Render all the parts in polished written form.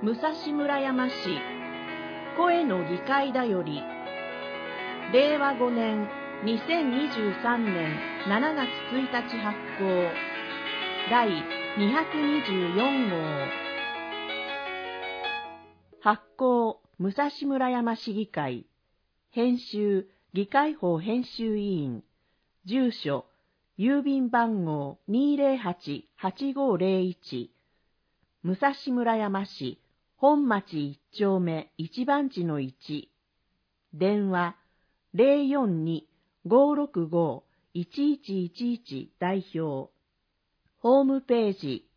武蔵村山市声の議会だより令和5年2023年7月1日発行第224号発行武蔵村山市議会編集議会法編集委員住所郵便番号 208-8501 武蔵村山市本町1丁目1番地の1電話 042-565-1111 代表ホームページ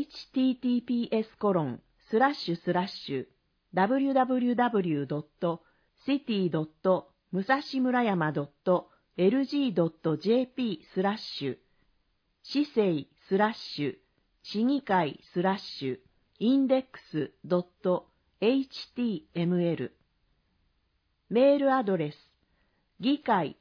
https://www.city.musashimurayama.lg.jp/ 市政市議会index.html メールアドレス議会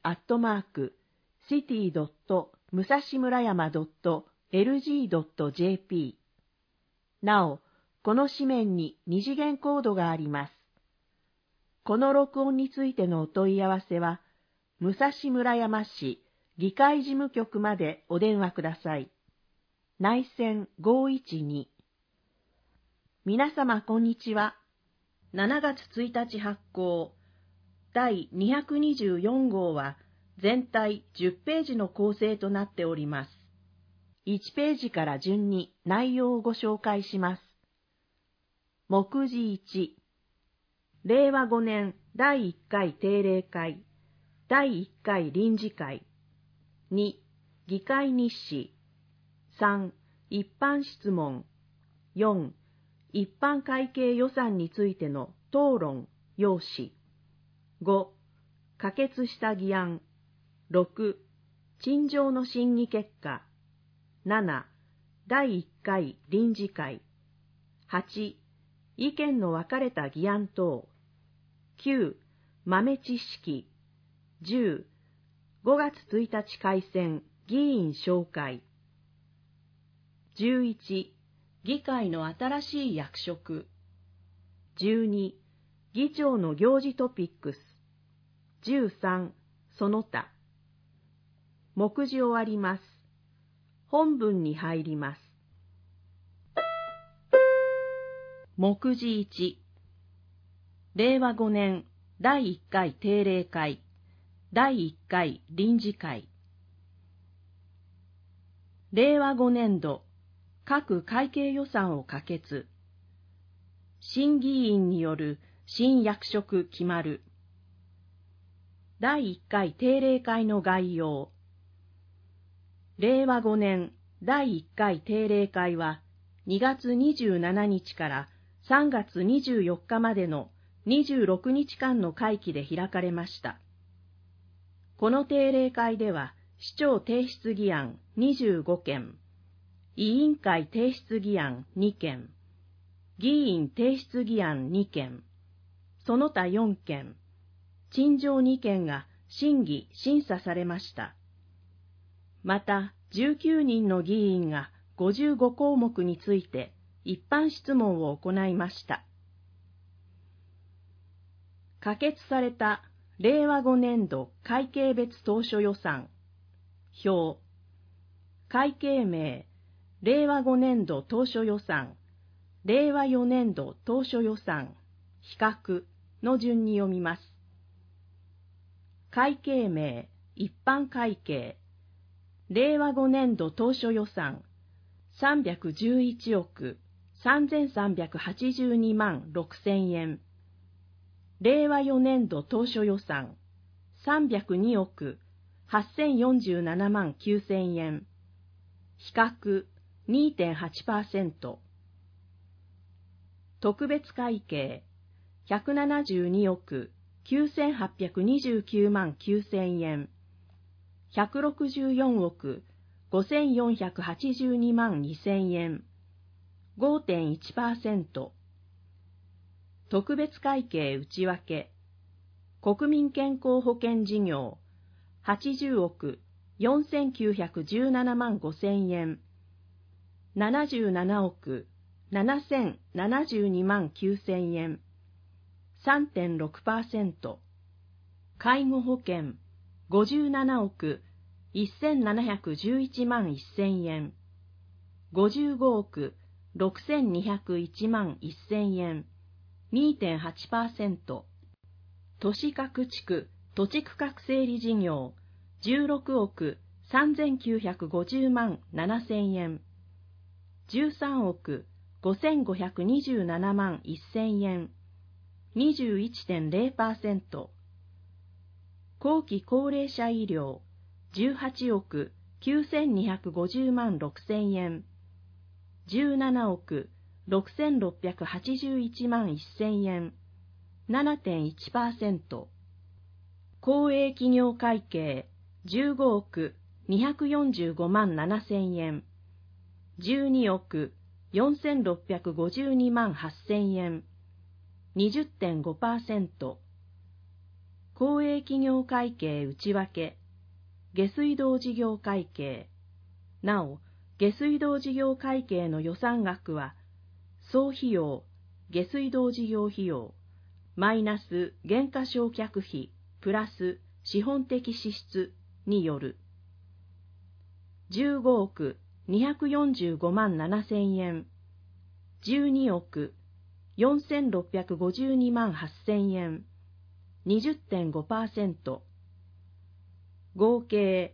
@city.musashimurayama.lg.jp なお、この紙面に二次元コードがあります。この録音についてのお問い合わせは、武蔵村山市議会事務局までお電話ください。内線512。皆様こんにちは。7月1日発行第224号は全体10ページの構成となっております。1ページから順に内容をご紹介します。目次1、令和5年第1回定例会、第1回臨時会、2、議会日誌、3、一般質問、4、一般会計予算についての討論、要旨、5、可決した議案、6、陳情の審議結果、7、第1回臨時会、8、意見の分かれた議案等、9、豆知識、10、5月1日改選議員紹介、11、議会の新しい役職、12、議長の行事トピックス、13、その他。目次終わります。本文に入ります。目次1、令和5年第1回定例会、第1回臨時会。令和5年度、各会計予算を可決。新議員による新役職決まる。第1回定例会の概要。令和5年第1回定例会は2月27日から3月24日までの26日間の会期で開かれました。この定例会では、市長提出議案25件、委員会提出議案2件、議員提出議案2件、その他4件、陳情2件が審議・審査されました。また、19人の議員が55項目について一般質問を行いました。可決された令和5年度会計別当初予算表、会計名、令和5年度当初予算、令和4年度当初予算、比較の順に読みます。会計名、一般会計、令和5年度当初予算、311億3382万6000円。令和4年度当初予算、302億8047万9000円。比較 2.8%。特別会計、172億9829万9000円。164億5482万2000円。5.1%。特別会計内訳、国民健康保険事業、80億4917万5000円。77億 7072万9000円、3.6%。介護保険、57億1711万1000円、55億6201万1000円、2.8%。都市各地区土地区画整理事業、16億3950万7000円、13億5527万1000円、21.0%。後期高齢者医療、18億9250万6000円、17億6681万1000円、7.1%。公営企業会計、15億245万7000円、12億4652万8000円、20.5%。公営企業会計内訳、下水道事業会計。なお、下水道事業会計の予算額は、総費用、下水道事業費用、マイナス減価償却費、プラス資本的支出による。15億245万7000円、12億4652万8000円、20.5%。合計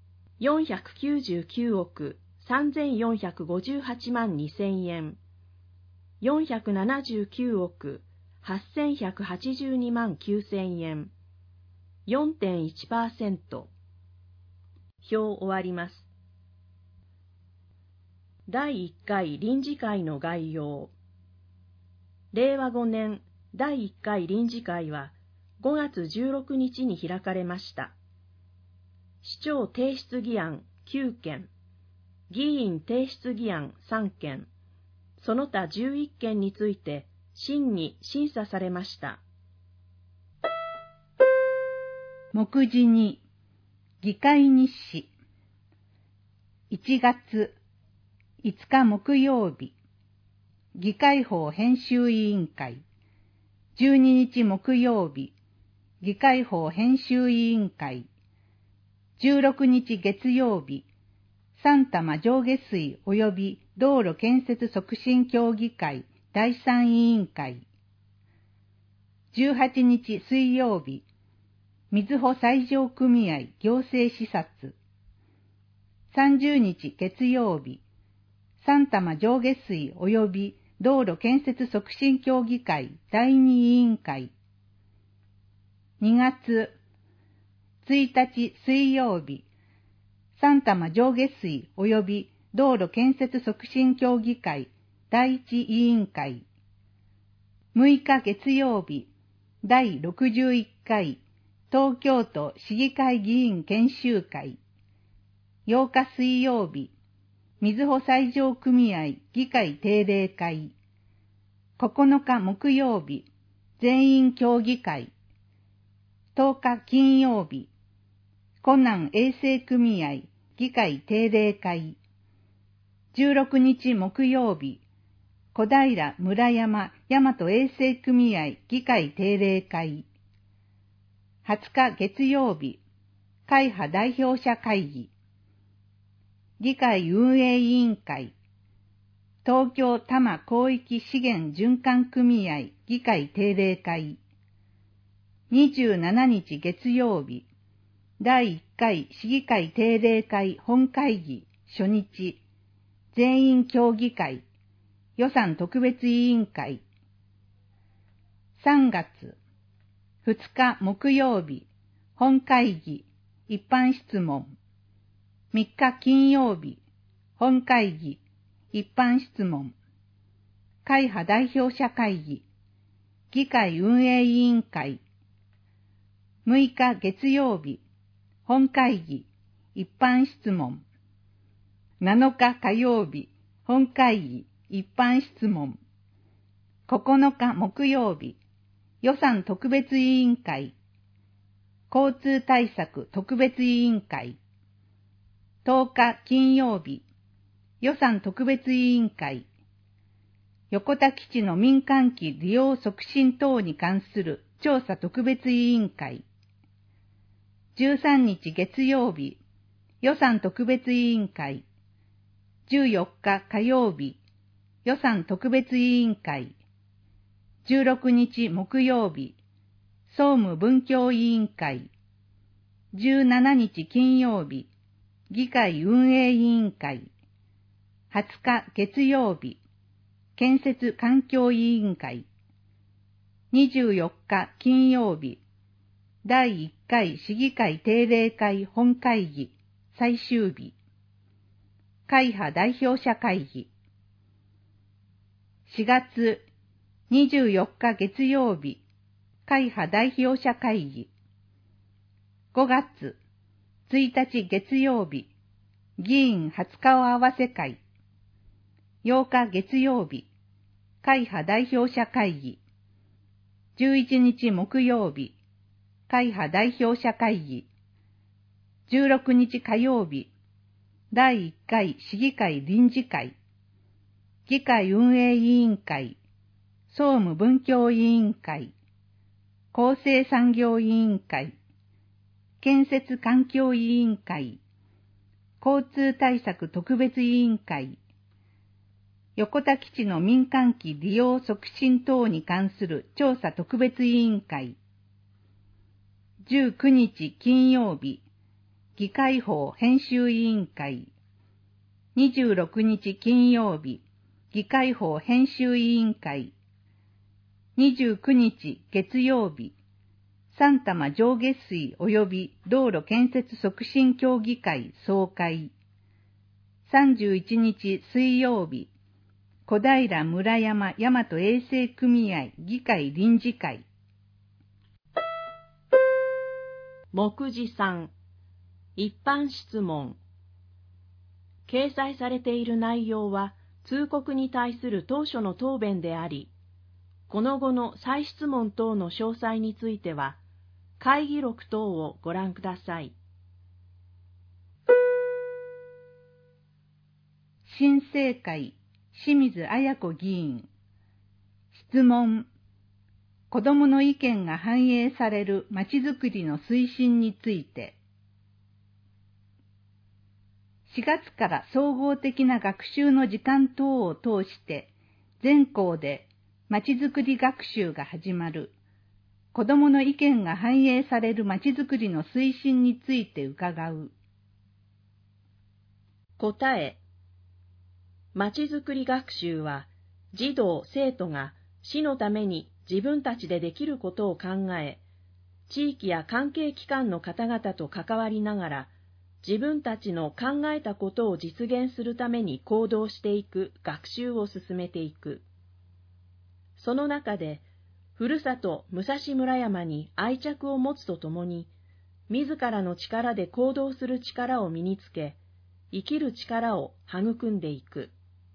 499億3458万2000円、479億8182万9000円、4.1%。表終わります。第1回臨時会の概要。令和5年第1回臨時会は5月16日に開かれました。市長提出議案9件、議員提出議案3件、その他11件について審議・審査されました。 目次2、議会日誌。1月5日木曜日、議会法編集委員会。12日木曜日、議会法編集委員会。16日月曜日、三多摩上下水及び道路建設促進協議会第3委員会。18日水曜日、みずほ最上組合行政視察。30日月曜日、三多摩上下水及び道路建設促進協議会第2委員会。2月1日水曜日、三多摩上下水及び道路建設促進協議会第1委員会。6日月曜日、第61回東京都市議会議員研修会。8日水曜日、みずほ最上組合議会定例会。9日木曜日、全員協議会。10日金曜日、湖南衛生組合議会定例会。16日木曜日、小平村山大和衛生組合議会定例会。20日月曜日、会派代表者会議。議会運営委員会。東京多摩広域資源循環組合議会定例会。27日月曜日、第1回市議会定例会本会議初日、全員協議会、予算特別委員会。3月2日木曜日、本会議、一般質問。3日金曜日、本会議、一般質問。会派代表者会議、議会運営委員会。6日月曜日、本会議、一般質問。7日火曜日、本会議、一般質問。9日木曜日、予算特別委員会。交通対策特別委員会。10日金曜日、予算特別委員会。 横田基地の民間機利用促進等に関する調査特別委員会。13日月曜日、予算特別委員会。14日火曜日、予算特別委員会。16日木曜日、総務文教委員会。17日金曜日、議会運営委員会。20日月曜日、建設環境委員会。24日金曜日、第1回市議会定例会本会議最終日。会派代表者会議。4月24日月曜日、会派代表者会議。5月1日月曜日、議員初顔合わせ会。8日月曜日、会派代表者会議。11日木曜日、会派代表者会議。16日火曜日、第1回市議会臨時会。議会運営委員会、総務文教委員会、厚生産業委員会、建設環境委員会、交通対策特別委員会、横田基地の民間機利用促進等に関する調査特別委員会。19日金曜日、議会法編集委員会。26日金曜日、議会法編集委員会。29日月曜日、三多摩上下水及び道路建設促進協議会総会。31日水曜日、小平村山大和衛生組合議会臨時会。 目次3、一般質問。掲載されている内容は通告に対する当初の答弁であり、この後の再質問等の詳細については、会議録等をご覧ください。 新政会、清水綾子議員。質問。子どもの意見が反映されるまちづくりの推進について。4月から総合的な学習の時間等を通して、全校でまちづくり学習が始まる。子どもの意見が反映されるまちづくりの推進について伺う。 答え。まちづくり学習は、児童・生徒が市のために自分たちでできることを考え、地域や関係機関の方々と関わりながら、自分たちの考えたことを実現するために行動していく学習を進めていく。その中で、ふるさと武蔵村山に愛着を持つとともに、自らの力で行動する力を身につけ、生きる力を育んでいく。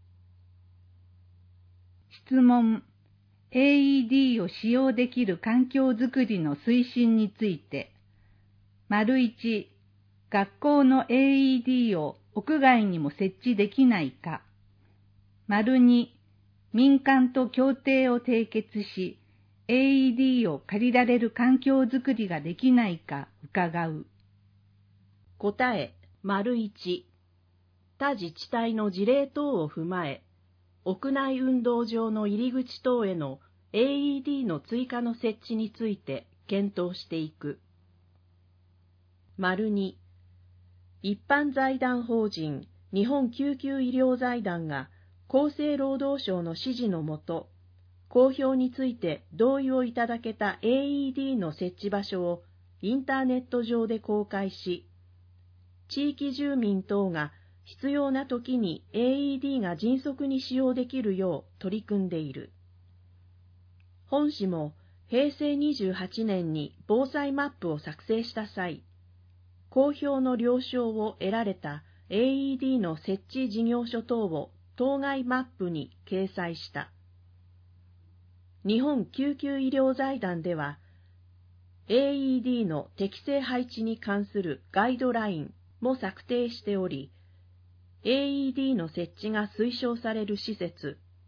質問。AED を使用できる環境づくりの推進について。1、学校の AED を屋外にも設置できないか。2、民間と協定を締結し、AED を借りられる環境づくりができないか伺う。 答え。1、他自治体の事例等を踏まえ、屋内運動場の入り口等への AED の追加の設置について検討していく。2、一般財団法人日本救急医療財団が厚生労働省の指示のもと、公表について同意をいただけた AED の設置場所をインターネット上で公開し、地域住民等が必要な時に AED が迅速に使用できるよう取り組んでいる。本市も平成28年に防災マップを作成した際、公表の了承を得られた AED の設置事業所等を当該マップに掲載した。日本救急医療財団では、AED の適正配置に関するガイドラインも策定しており、AED の設置が推奨される施設、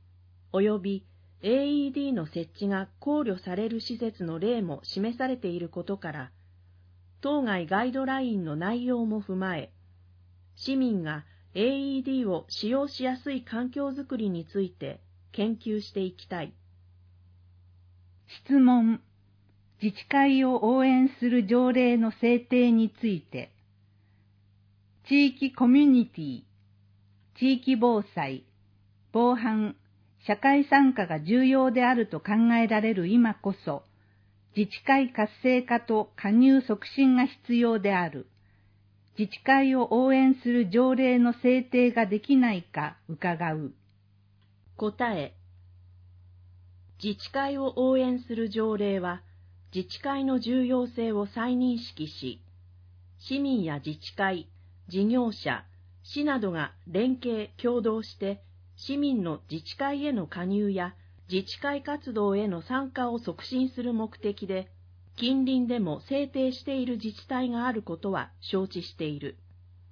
および AED の設置が考慮される施設の例も示されていることから、当該ガイドラインの内容も踏まえ、市民が AED を使用しやすい環境づくりについて研究していきたい。 質問。自治会を応援する条例の制定について。地域コミュニティ、地域防災、防犯、社会参加が重要であると考えられる今こそ、自治会活性化と加入促進が必要である。自治会を応援する条例の制定ができないか伺う。 答え。自治会を応援する条例は、自治会の重要性を再認識し、市民や自治会、事業者、市などが連携・協働して、市民の自治会への加入や自治会活動への参加を促進する目的で、近隣でも制定している自治体があることは承知している。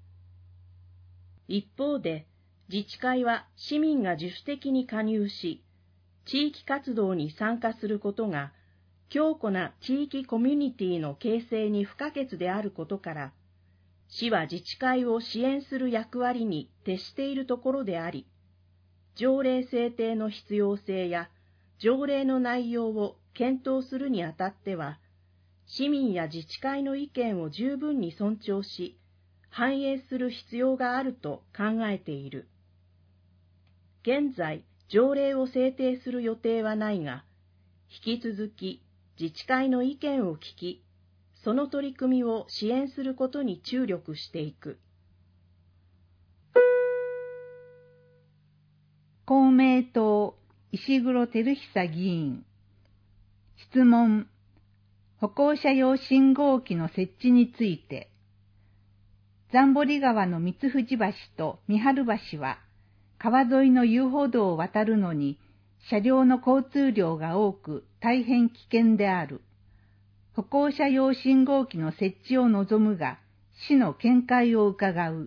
一方で、自治会は市民が自主的に加入し、地域活動に参加することが、強固な地域コミュニティの形成に不可欠であることから、市は自治会を支援する役割に徹しているところであり、条例制定の必要性や条例の内容を検討するにあたっては、市民や自治会の意見を十分に尊重し、反映する必要があると考えている。現在、条例を制定する予定はないが、引き続き自治会の意見を聞き、その取り組みを支援することに注力していく。 公明党、石黒照久議員。質問。歩行者用信号機の設置について。残堀川の三藤橋と三春橋は、川沿いの遊歩道を渡るのに、車両の交通量が多く大変危険である。歩行者用信号機の設置を望むが、市の見解を伺う。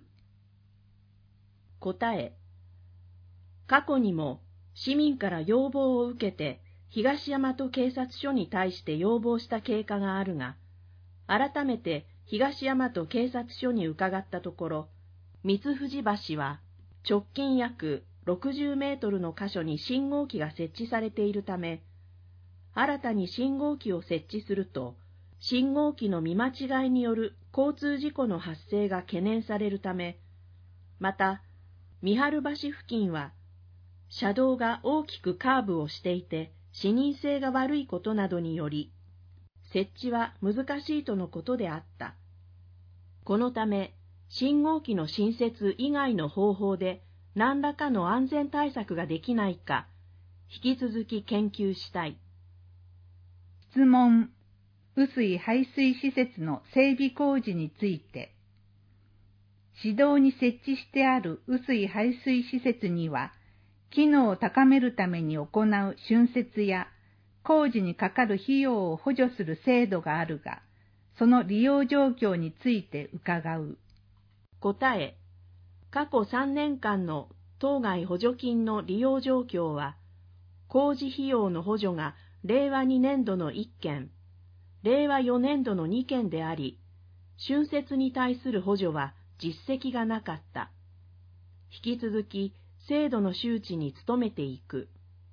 答え。過去にも市民から要望を受けて東大和警察署に対して要望した経過があるが、改めて東大和警察署に伺ったところ、三藤橋は直近約60メートルの箇所に信号機が設置されているため、新たに信号機を設置すると、信号機の見間違いによる交通事故の発生が懸念されるため、また、三春橋付近は、車道が大きくカーブをしていて、視認性が悪いことなどにより、設置は難しいとのことであった。このため、信号機の新設以外の方法で何らかの安全対策ができないか、引き続き研究したい。 質問。雨水排水施設の整備工事について。市道に設置してある雨水排水施設には、機能を高めるために行う浚渫や工事にかかる費用を補助する制度があるが、その利用状況について伺う。 答え。過去3年間の当該補助金の利用状況は、工事費用の補助が令和2年度の1件、令和4年度の2件であり、浚渫に対する補助は実績がなかった。引き続き制度の周知に努めていく。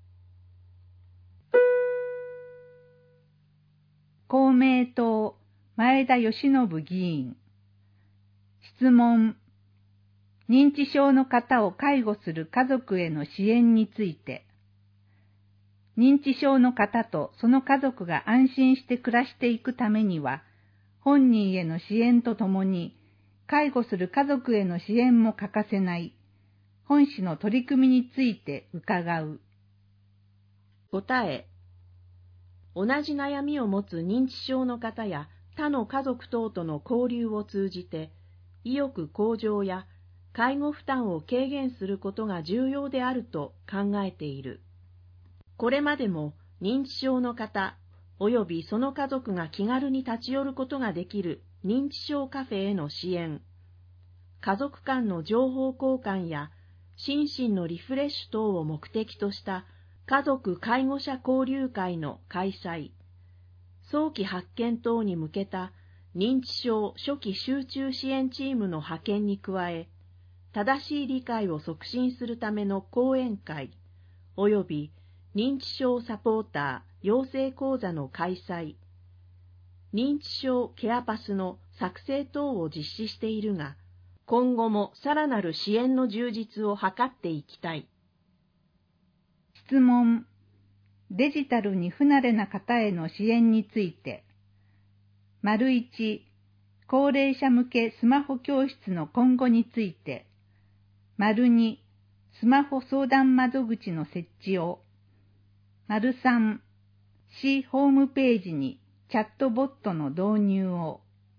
公明党、前田義信議員。質問。認知症の方を介護する家族への支援について。認知症の方とその家族が安心して暮らしていくためには、本人への支援とともに、介護する家族への支援も欠かせない、本市の取り組みについて伺う。 答え。同じ悩みを持つ認知症の方や他の家族等との交流を通じて、意欲向上や介護負担を軽減することが重要であると考えている。これまでも認知症の方及びその家族が気軽に立ち寄ることができる認知症カフェへの支援、家族間の情報交換や心身のリフレッシュ等を目的とした家族介護者交流会の開催、早期発見等に向けた認知症初期集中支援チームの派遣に加え、正しい理解を促進するための講演会、および認知症サポーター養成講座の開催、認知症ケアパスの作成等を実施しているが、今後もさらなる支援の充実を図っていきたい。 質問。デジタルに不慣れな方への支援について。1、高齢者向けスマホ教室の今後について。2、スマホ相談窓口の設置を。3、市ホームページにチャットボットの導入を。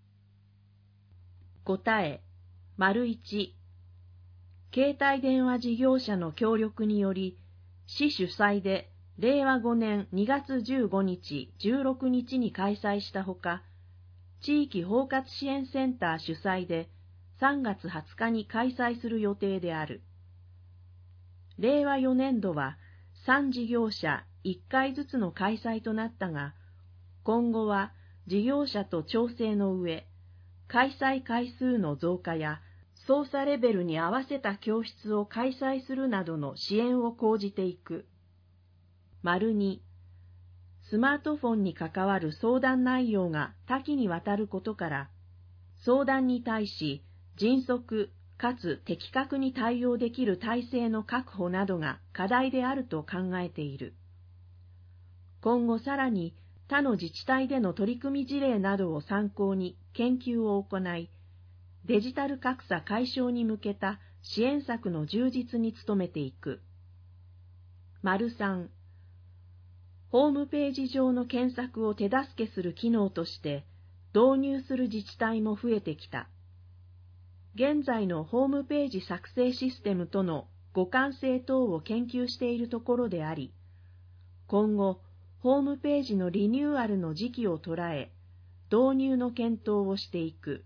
答え。1、携帯電話事業者の協力により、市主催で令和5年2月15日、16日に開催したほか、地域包括支援センター主催で3月20日に開催する予定である。令和4年度は3事業者1回ずつの開催となったが、今後は事業者と調整の上、開催回数の増加や操作レベルに合わせた教室を開催するなどの支援を講じていく。2、スマートフォンに関わる相談内容が多岐にわたることから、相談に対し迅速かつ的確に対応できる体制の確保などが課題であると考えている。今後さらに他の自治体での取り組み事例などを参考に研究を行い、デジタル格差解消に向けた支援策の充実に努めていく。3、ホームページ上の検索を手助けする機能として導入する自治体も増えてきた。現在のホームページ作成システムとの互換性等を研究しているところであり、今後、ホームページのリニューアルの時期を捉え、導入の検討をしていく。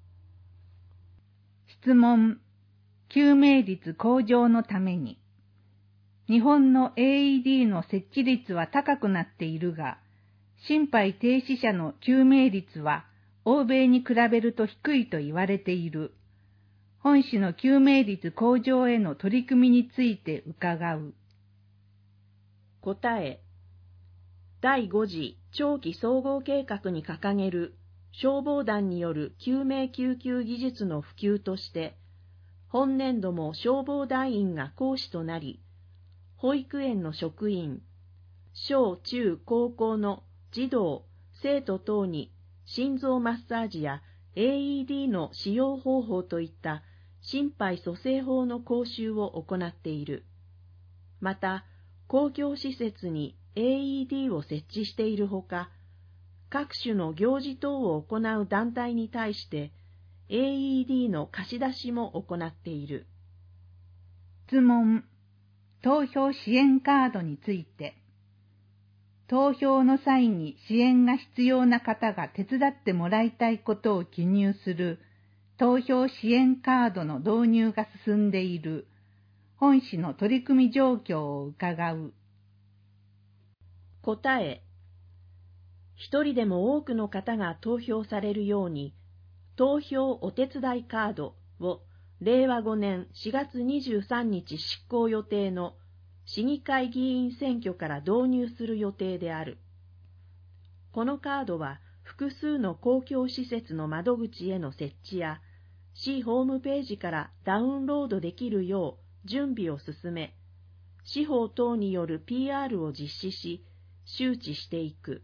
質問。救命率向上のために。日本の AED の設置率は高くなっているが、心肺停止者の救命率は欧米に比べると低いと言われている。本市の救命率向上への取り組みについて伺う。 答え。第5次長期総合計画に掲げる消防団による救命救急技術の普及として、本年度も消防団員が講師となり、保育園の職員、小中高校の児童、生徒等に心臓マッサージや AED の使用方法といった心肺蘇生法の講習を行っている。また、公共施設に AED を設置しているほか、各種の行事等を行う団体に対して AED の貸し出しも行っている。 質問。投票支援カードについて。投票の際に支援が必要な方が手伝ってもらいたいことを記入する投票支援カードの導入が進んでいる。本市の取り組み状況を伺う。 答え。一人でも多くの方が投票されるように、投票お手伝いカードを令和5年4月23日執行予定の市議会議員選挙から導入する予定である。このカードは複数の公共施設の窓口への設置や、市ホームページからダウンロードできるよう準備を進め、司法等による PR を実施し、周知していく。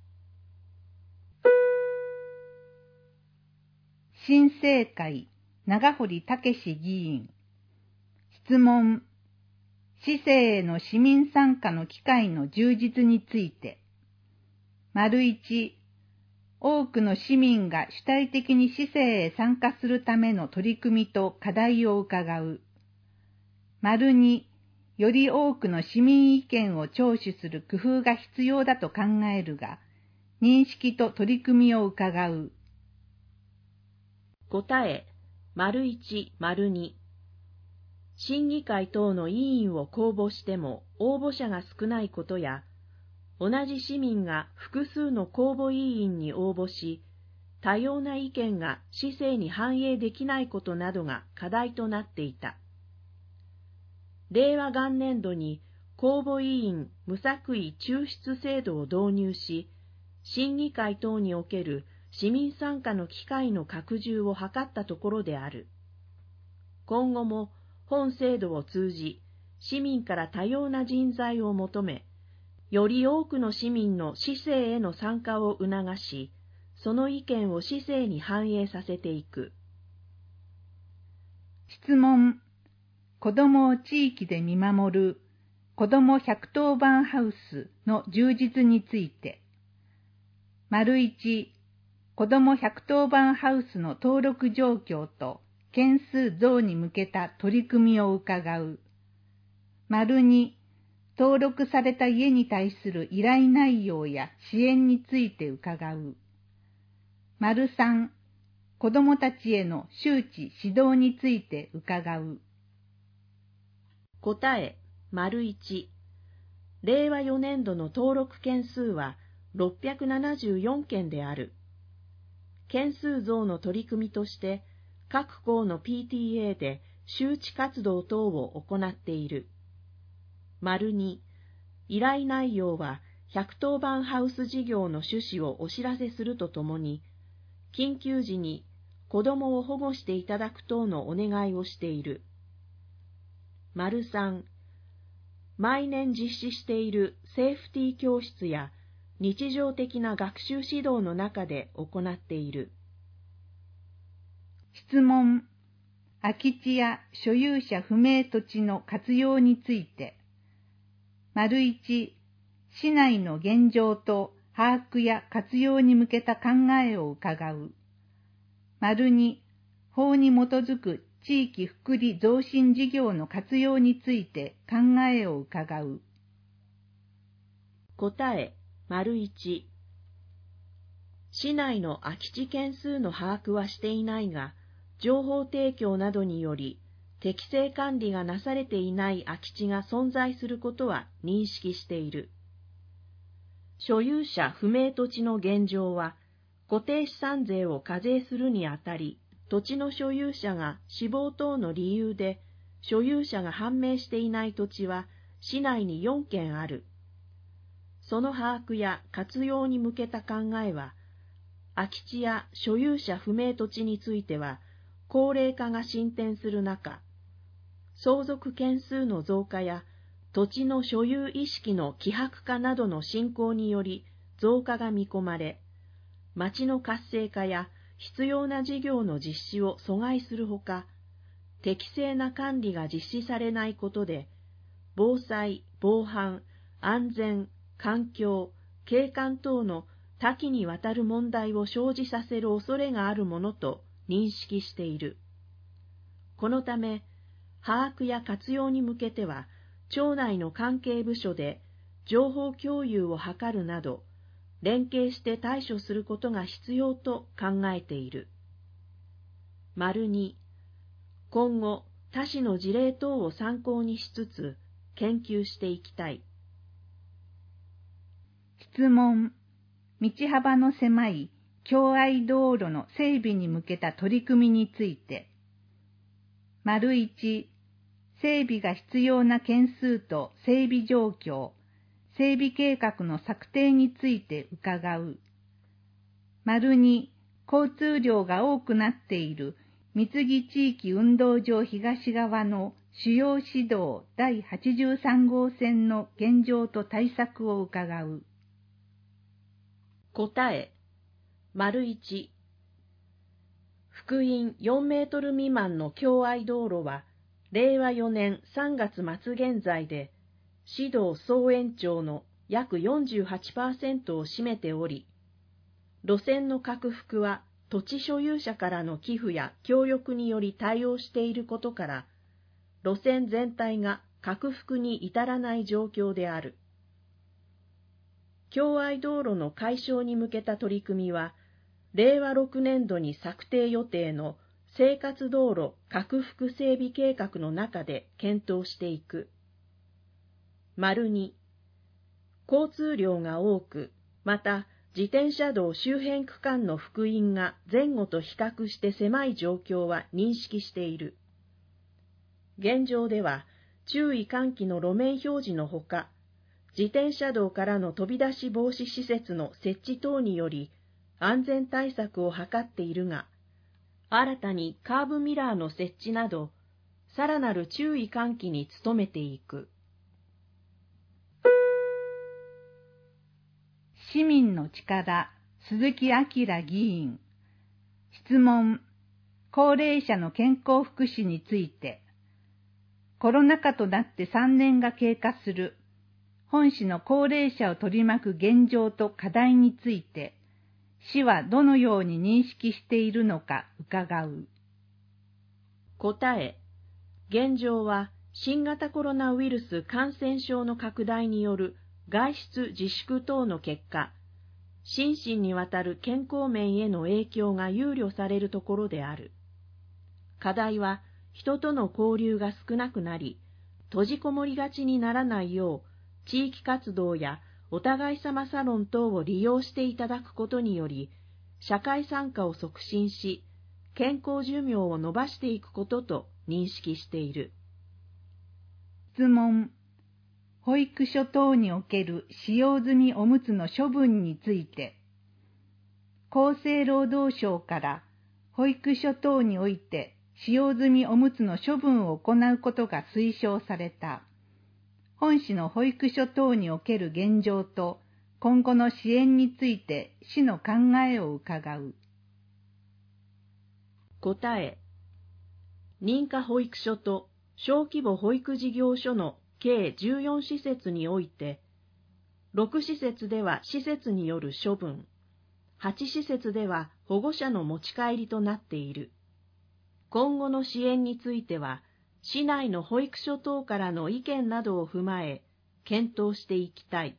新政会、長堀武議員。質問。市政への市民参加の機会の充実について。1、多くの市民が主体的に市政へ参加するための取り組みと課題を伺う。2、より多くの市民意見を聴取する工夫が必要だと考えるが、認識と取り組みを伺う。 答え。1、2。 審議会等の委員を公募しても応募者が少ないことや、同じ市民が複数の公募委員に応募し、多様な意見が市政に反映できないことなどが課題となっていた。令和元年度に公募委員無作為抽出制度を導入し、審議会等における市民参加の機会の拡充を図ったところである。今後も本制度を通じ、市民から多様な人材を求め、より多くの市民の市政への参加を促し、その意見を市政に反映させていく。 質問。子どもを地域で見守る子ども110番ハウスの充実について。1、子ども110番ハウスの登録状況と件数増に向けた取り組みを伺う。2、登録された家に対する依頼内容や支援について伺う。3、子どもたちへの周知指導について伺う。 答え、1、令和4年度の登録件数は674件である。件数増の取り組みとして、各校の PTA で周知活動等を行っている。2、依頼内容は110番ハウス事業の趣旨をお知らせするとともに、緊急時に子どもを保護していただく等のお願いをしている。3、毎年実施しているセーフティー教室や日常的な学習指導の中で行っている。 質問。空き地や所有者不明土地の活用について。1、市内の現状と把握や活用に向けた考えを伺う。2、法に基づく地域福利増進事業の活用について考えを伺う。 答え、1、市内の空き地件数の把握はしていないが、情報提供などにより、適正管理がなされていない空き地が存在することは認識している。所有者不明土地の現状は、固定資産税を課税するにあたり、土地の所有者が死亡等の理由で、所有者が判明していない土地は、市内に4件ある。その把握や活用に向けた考えは、空き地や所有者不明土地については、高齢化が進展する中、相続件数の増加や土地の所有意識の希薄化などの進行により増加が見込まれ、町の活性化や必要な事業の実施を阻害するほか、適正な管理が実施されないことで、防災、防犯、安全、環境、景観等の多岐にわたる問題を生じさせる恐れがあるものと認識している。このため、把握や活用に向けては、町内の関係部署で情報共有を図るなど、連携して対処することが必要と考えている。2、今後、他市の事例等を参考にしつつ、研究していきたい。 質問。道幅の狭い共愛道路の整備に向けた取り組みについて。1、整備が必要な件数と整備状況、整備計画の策定について伺う。2、交通量が多くなっている三木地域運動場東側の主要市道第83号線の現状と対策を伺う。 答え、1、幅員4メートル未満の共愛道路は、令和4年3月末現在で、市道総延長の約 48% を占めており、路線の拡幅は土地所有者からの寄付や協力により対応していることから、路線全体が拡幅に至らない状況である。共愛道路の解消に向けた取り組みは、令和6年度に策定予定の生活道路拡幅整備計画の中で検討していく。2、交通量が多く、また自転車道周辺区間の幅員が前後と比較して狭い状況は認識している。現状では注意喚起の路面表示のほか、自転車道からの飛び出し防止施設の設置等により安全対策を図っているが、新たにカーブミラーの設置など、さらなる注意喚起に努めていく。 市民の力、鈴木明議員。質問、高齢者の健康福祉について。コロナ禍となって3年が経過する。本市の高齢者を取り巻く現状と課題について、市はどのように認識しているのか伺う。 答え、現状は新型コロナウイルス感染症の拡大による外出自粛等の結果、心身にわたる健康面への影響が憂慮されるところである。課題は人との交流が少なくなり、閉じこもりがちにならないよう、地域活動やお互い様サロン等を利用していただくことにより、社会参加を促進し、健康寿命を延ばしていくことと認識している。 質問、保育所等における使用済みおむつの処分について、厚生労働省から保育所等において使用済みおむつの処分を行うことが推奨された。本市の保育所等における現状と今後の支援について市の考えを伺う。 答え、認可保育所と小規模保育事業所の計14施設において、6施設では施設による処分、8施設では保護者の持ち帰りとなっている。今後の支援については、市内の保育所等からの意見などを踏まえ、検討していきたい。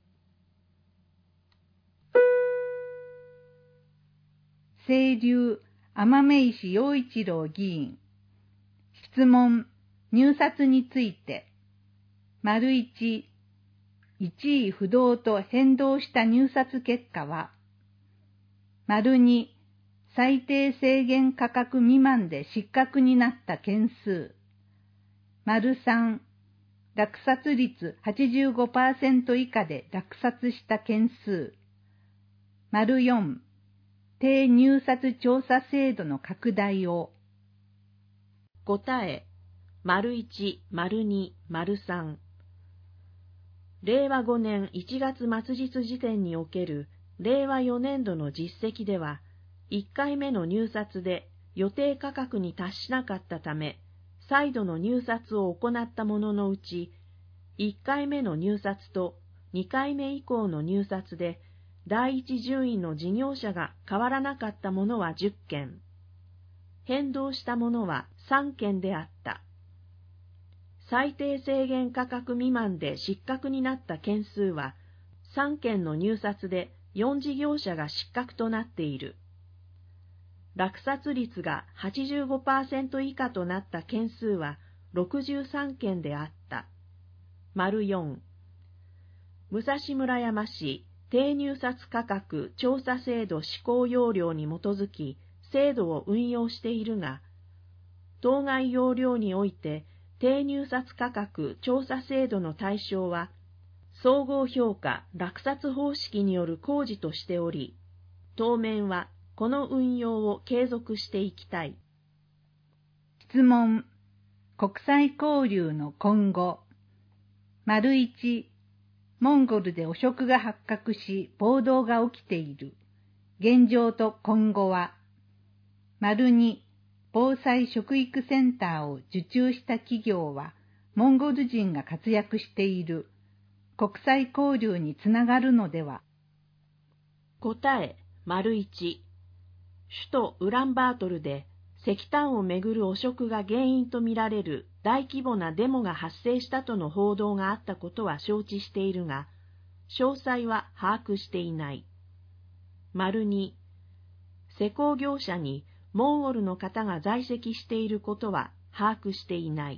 清流、天目石陽一郎議員。質問、入札について。1、1位不動と変動した入札結果は、2、最低制限価格未満で失格になった件数。3、落札率 85% 以下で落札した件数。4、低入札調査制度の拡大を。 答え、1、2、3。令和5年1月末日時点における令和4年度の実績では、1回目の入札で予定価格に達しなかったため、再度の入札を行ったもののうち、1回目の入札と2回目以降の入札で、第一順位の事業者が変わらなかったものは10件、変動したものは3件であった。最低制限価格未満で失格になった件数は、3件の入札で4事業者が失格となっている。落札率が 85% 以下となった件数は63件であった。4、武蔵村山市低入札価格調査制度施行要領に基づき制度を運用しているが、当該要領において低入札価格調査制度の対象は、総合評価落札方式による工事としており、当面はこの運用を継続していきたい。 質問、国際交流の今後。1、モンゴルで汚職が発覚し暴動が起きている。現状と今後は。2、防災食育センターを受注した企業は、モンゴル人が活躍している。国際交流につながるのでは。 答え、1、首都ウランバートルで石炭をめぐる汚職が原因とみられる大規模なデモが発生したとの報道があったことは承知しているが、詳細は把握していない。2、施工業者にモンゴルの方が在籍していることは把握していない。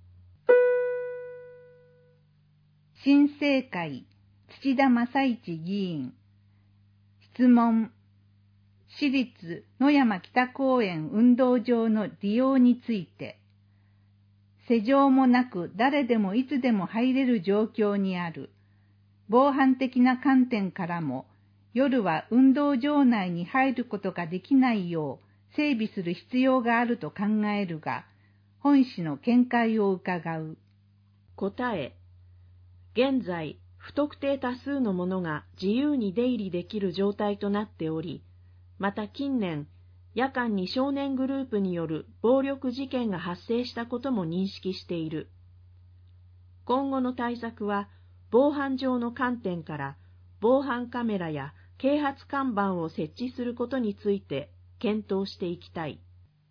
新政会、土田正一議員。質問。私立野山北公園運動場の利用について。施錠もなく誰でもいつでも入れる状況にある。防犯的な観点からも、夜は運動場内に入ることができないよう整備する必要があると考えるが、本氏の見解を伺う。 答え。現在、不特定多数の者が自由に出入りできる状態となっており、また近年、夜間に少年グループによる暴力事件が発生したことも認識している。今後の対策は、防犯上の観点から防犯カメラや啓発看板を設置することについて検討していきたい。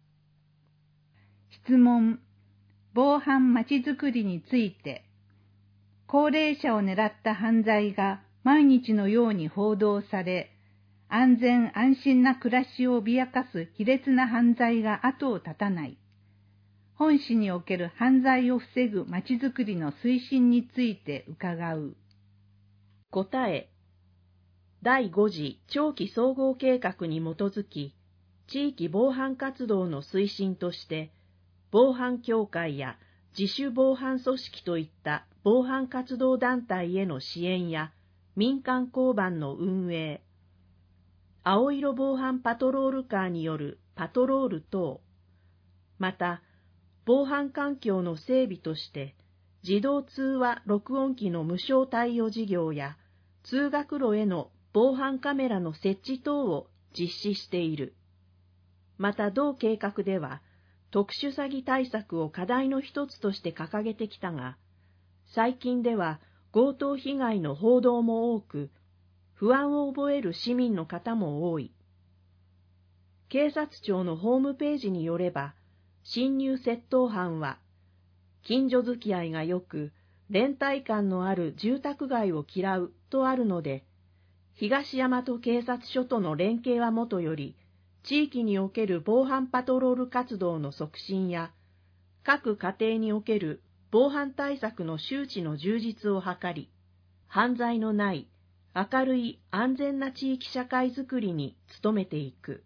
質問。防犯まちづくりについて。高齢者を狙った犯罪が毎日のように報道され、安全安心な暮らしを脅かす卑劣な犯罪が後を絶たない。本市における犯罪を防ぐまちづくりの推進について伺う。 答え。第5次長期総合計画に基づき、地域防犯活動の推進として、防犯協会や自主防犯組織といった防犯活動団体への支援や民間交番の運営、青色防犯パトロールカーによるパトロール等、また、防犯環境の整備として、自動通話録音機の無償貸与事業や、通学路への防犯カメラの設置等を実施している。また同計画では、特殊詐欺対策を課題の一つとして掲げてきたが、最近では強盗被害の報道も多く、不安を覚える市民の方も多い。警察庁のホームページによれば、侵入窃盗犯は、近所付き合いが良く、連帯感のある住宅街を嫌うとあるので、東大和警察署との連携はもとより、地域における防犯パトロール活動の促進や、各家庭における防犯対策の周知の充実を図り、犯罪のない明るい安全な地域社会づくりに努めていく。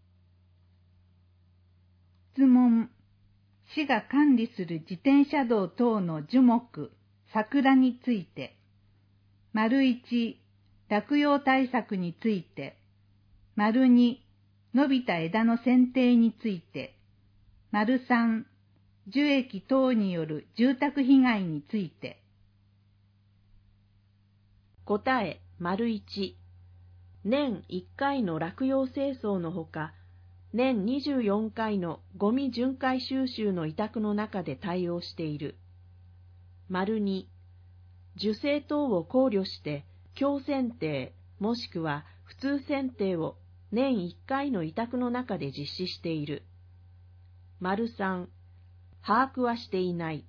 質問。市が管理する自転車道等の樹木、桜について。1、落葉対策について。2、伸びた枝の剪定について。3、樹液等による住宅被害について。 答え。1、年1回の落葉清掃のほか、年24回のゴミ巡回収集の委託の中で対応している。2、樹勢等を考慮して強剪定もしくは普通剪定を年1回の委託の中で実施している。3、把握はしていない。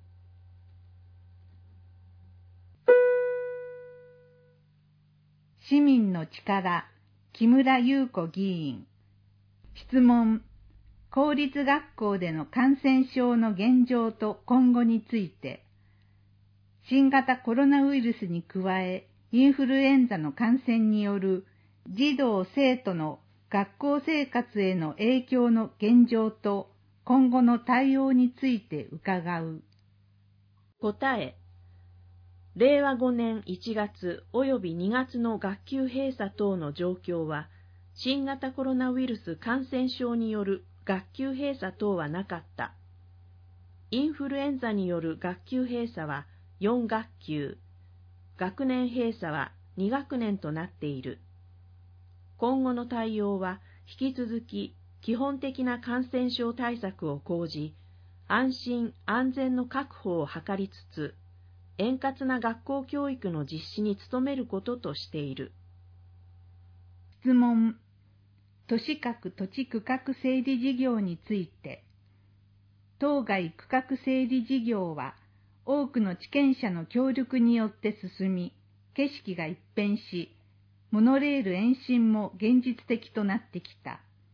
市民の力、木村優子議員。質問。公立学校での感染症の現状と今後について。新型コロナウイルスに加え、インフルエンザの感染による児童・生徒の学校生活への影響の現状と今後の対応について伺う。 答え。令和5年1月及び2月の学級閉鎖等の状況は、新型コロナウイルス感染症による学級閉鎖等はなかった。インフルエンザによる学級閉鎖は4学級、学年閉鎖は2学年となっている。今後の対応は引き続き基本的な感染症対策を講じ、安心安全の確保を図りつつ、円滑な学校教育の実施に努めることとしている。 質問。都市画土地区画整理事業について。当該区画整理事業は多くの地権者の協力によって進み、景色が一変し、モノレール延伸も現実的となってきた。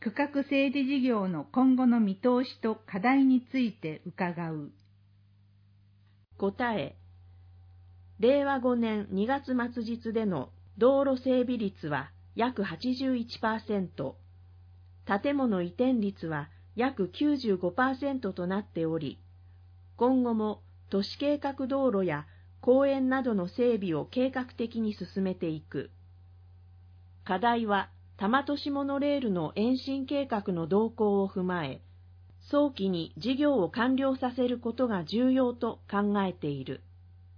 区画整理事業の今後の見通しと課題について伺う。 答え、令和5年2月末日での道路整備率は約 81%、建物移転率は約 95% となっており、今後も都市計画道路や公園などの整備を計画的に進めていく。課題は多摩都市モノレールの延伸計画の動向を踏まえ、早期に事業を完了させることが重要と考えている。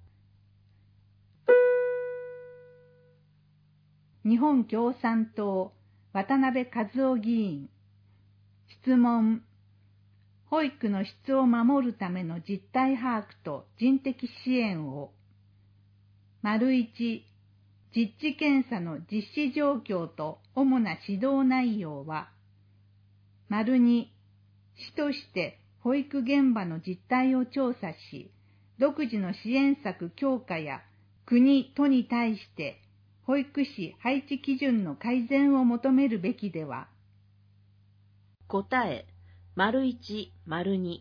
日本共産党渡辺和夫議員。質問。保育の質を守るための実態把握と人的支援を。1、実地検査の実施状況と主な指導内容は。2、市として保育現場の実態を調査し、独自の支援策強化や国、都に対して保育士配置基準の改善を求めるべきでは。 答え、1、2。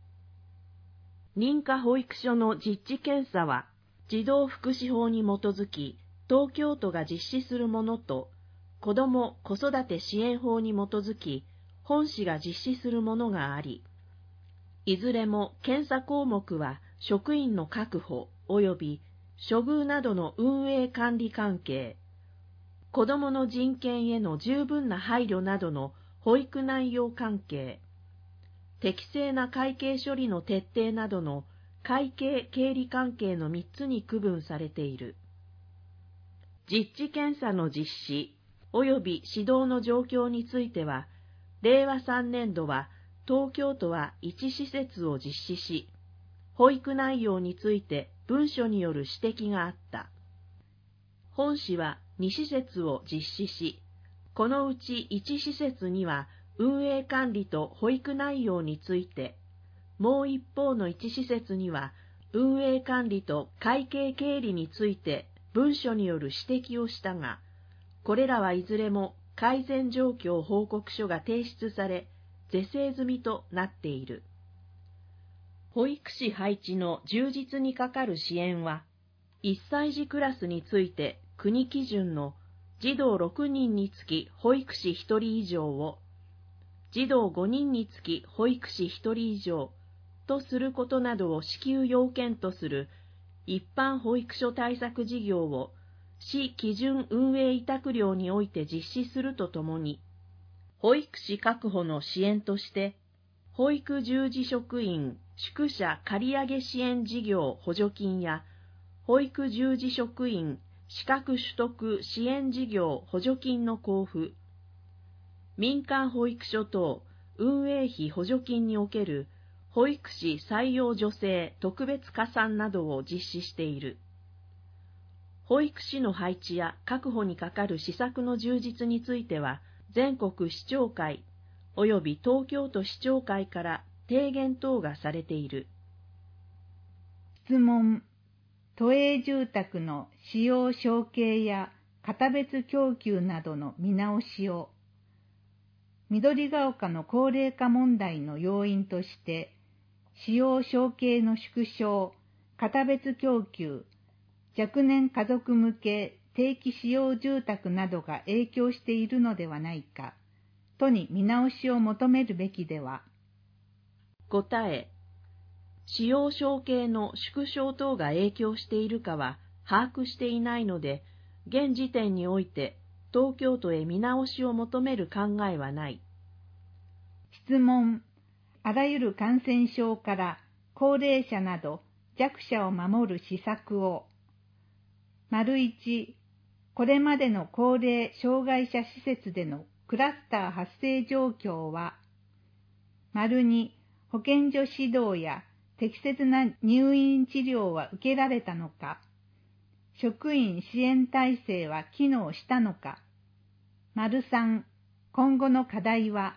認可保育所の実地検査は、児童福祉法に基づき、東京都が実施するものと、子ども・子育て支援法に基づき、本市が実施するものがあり、いずれも検査項目は職員の確保及び処遇などの運営管理関係、子どもの人権への十分な配慮などの保育内容関係、適正な会計処理の徹底などの会計経理関係の3つに区分されている。実地検査の実施及び指導の状況については、令和3年度は東京都は1施設を実施し、保育内容について文書による指摘があった。本市は2施設を実施し、このうち1施設には運営管理と保育内容について、もう一方の1施設には運営管理と会計経理について文書による指摘をしたが、これらはいずれも改善状況報告書が提出され、是正済みとなっている。保育士配置の充実にかかる支援は、1歳児クラスについて国基準の児童6人につき保育士1人以上を、児童5人につき保育士1人以上とすることなどを支給要件とする一般保育所対策事業を市基準運営委託料において実施するとともに、保育士確保の支援として、保育従事職員宿舎借上支援事業補助金や、保育従事職員資格取得支援事業補助金の交付、民間保育所等運営費補助金における保育士採用助成特別加算などを実施している。保育士の配置や確保にかかる施策の充実については、全国市長会及び東京都市長会から提言等がされている。 質問。都営住宅の使用承継や型別供給などの見直しを。緑ヶ丘の高齢化問題の要因として、使用承継の縮小、型別供給、若年家族向け定期使用住宅などが影響しているのではないか、都に見直しを求めるべきでは。 答え、使用承継の縮小等が影響しているかは把握していないので、現時点において東京都へ見直しを求める考えはない。 質問。あらゆる感染症から高齢者など弱者を守る施策を。1、これまでの高齢障害者施設でのクラスター発生状況は。2、保健所指導や適切な入院治療は受けられたのか。職員支援体制は機能したのか。3、今後の課題は。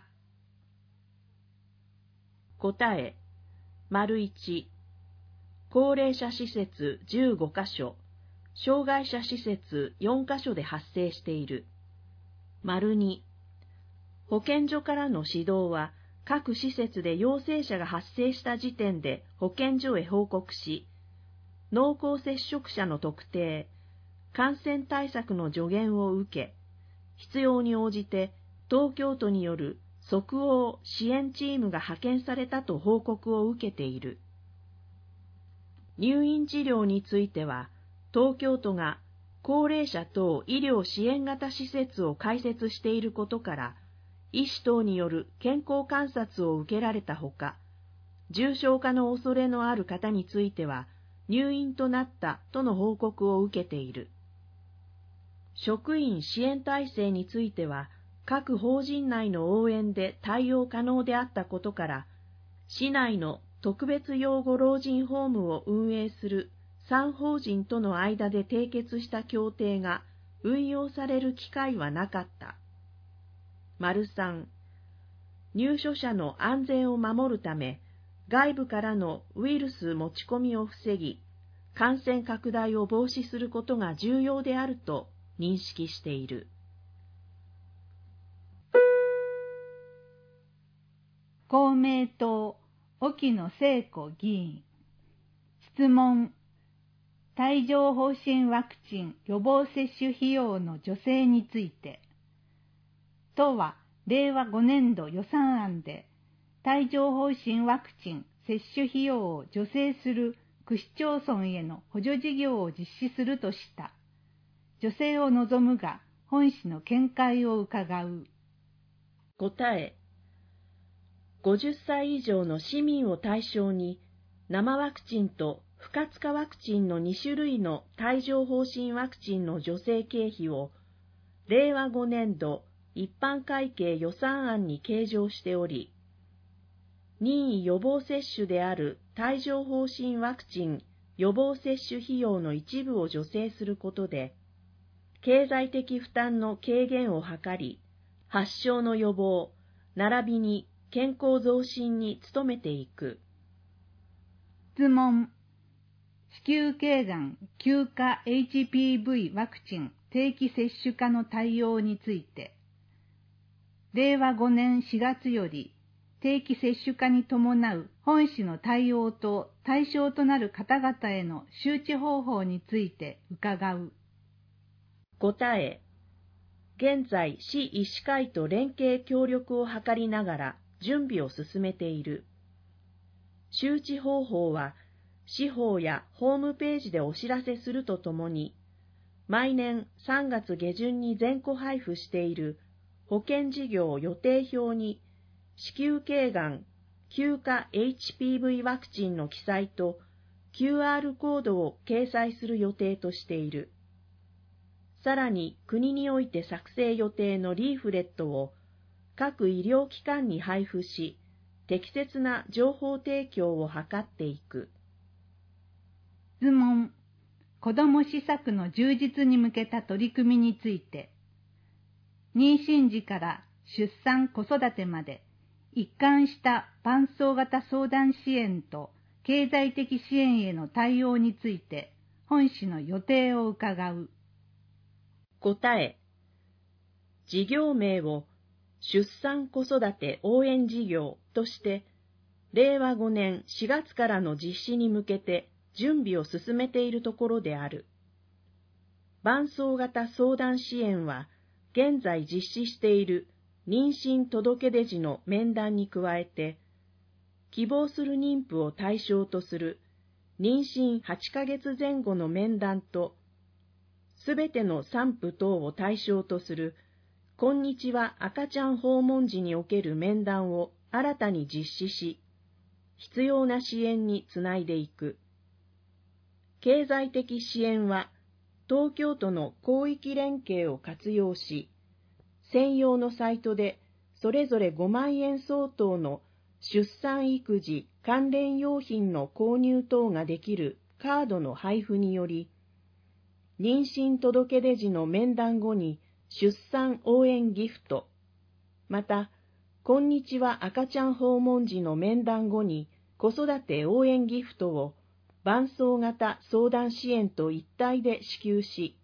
答え、1、高齢者施設15カ所、障害者施設4カ所で発生している。2、 保健所からの指導は、各施設で陽性者が発生した時点で保健所へ報告し、濃厚接触者の特定、感染対策の助言を受け、必要に応じて東京都による即応支援チームが派遣されたと報告を受けている。入院治療については、東京都が高齢者等医療支援型施設を開設していることから、医師等による健康観察を受けられたほか、重症化の恐れのある方については、入院となったとの報告を受けている。職員支援体制については、各法人内の応援で対応可能であったことから、市内の特別養護老人ホームを運営する3法人との間で締結した協定が運用される機会はなかった。3、入所者の安全を守るため、外部からのウイルス持ち込みを防ぎ、感染拡大を防止することが重要であると認識している。 公明党、沖野聖子議員。質問。帯状疱疹ワクチン予防接種費用の助成について。都は令和5年度予算案で、帯状疱疹ワクチン接種費用を助成する区市町村への補助事業を実施するとした。助成を望むが、本市の見解を伺う。 答え。50歳以上の市民を対象に、生ワクチンと不活化ワクチンの2種類の帯状疱疹ワクチンの助成経費を、令和5年度一般会計予算案に計上しており、任意予防接種である帯状疱疹ワクチン予防接種費用の一部を助成することで、経済的負担の軽減を図り、発症の予防、並びに健康増進に努めていく。 質問。子宮頸がん休暇 HPV ワクチン定期接種化の対応について、令和5年4月より定期接種化に伴う本市の対応と対象となる方々への周知方法について伺う。 答え。現在、市医師会と連携協力を図りながら準備を進めている。周知方法は、市法やホームページでお知らせするとともに、毎年3月下旬に全戸配布している保険事業予定表に、子宮頸がん休暇 HPV ワクチンの記載と QR コードを掲載する予定としている。さらに国において作成予定のリーフレットを各医療機関に配布し、適切な情報提供を図っていく。 質問。子ども施策の充実に向けた取り組みについて、妊娠時から出産・子育てまで一貫した伴走型相談支援と経済的支援への対応について、本市の予定を伺う。 答え。事業名を出産子育て応援事業として、令和5年4月からの実施に向けて準備を進めているところである。伴走型相談支援は、現在実施している妊娠届出時の面談に加えて、希望する妊婦を対象とする妊娠8ヶ月前後の面談と、すべての産婦等を対象とするこんにちは赤ちゃん訪問時における面談を新たに実施し、必要な支援につないでいく。経済的支援は、東京都の広域連携を活用し、専用のサイトでそれぞれ5万円相当の出産育児関連用品の購入等ができるカードの配布により、妊娠届出時の面談後に出産応援ギフト、また、こんにちは赤ちゃん訪問時の面談後に子育て応援ギフトを伴走型相談支援と一体で支給し、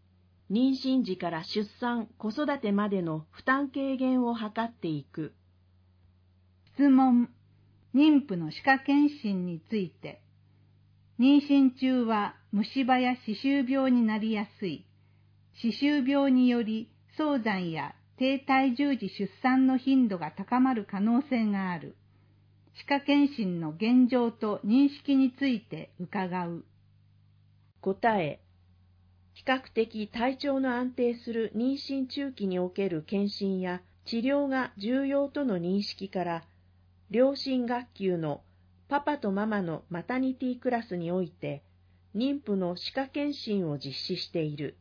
妊娠時から出産・子育てまでの負担軽減を図っていく。 質問、妊婦の歯科検診について。妊娠中は虫歯や歯周病になりやすい。歯周病により早産や低体重時出産の頻度が高まる可能性がある。歯科検診の現状と認識について伺う。 答え、比較的体調の安定する妊娠中期における検診や治療が重要との認識から、両親学級のパパとママのマタニティクラスにおいて、妊婦の歯科検診を実施している。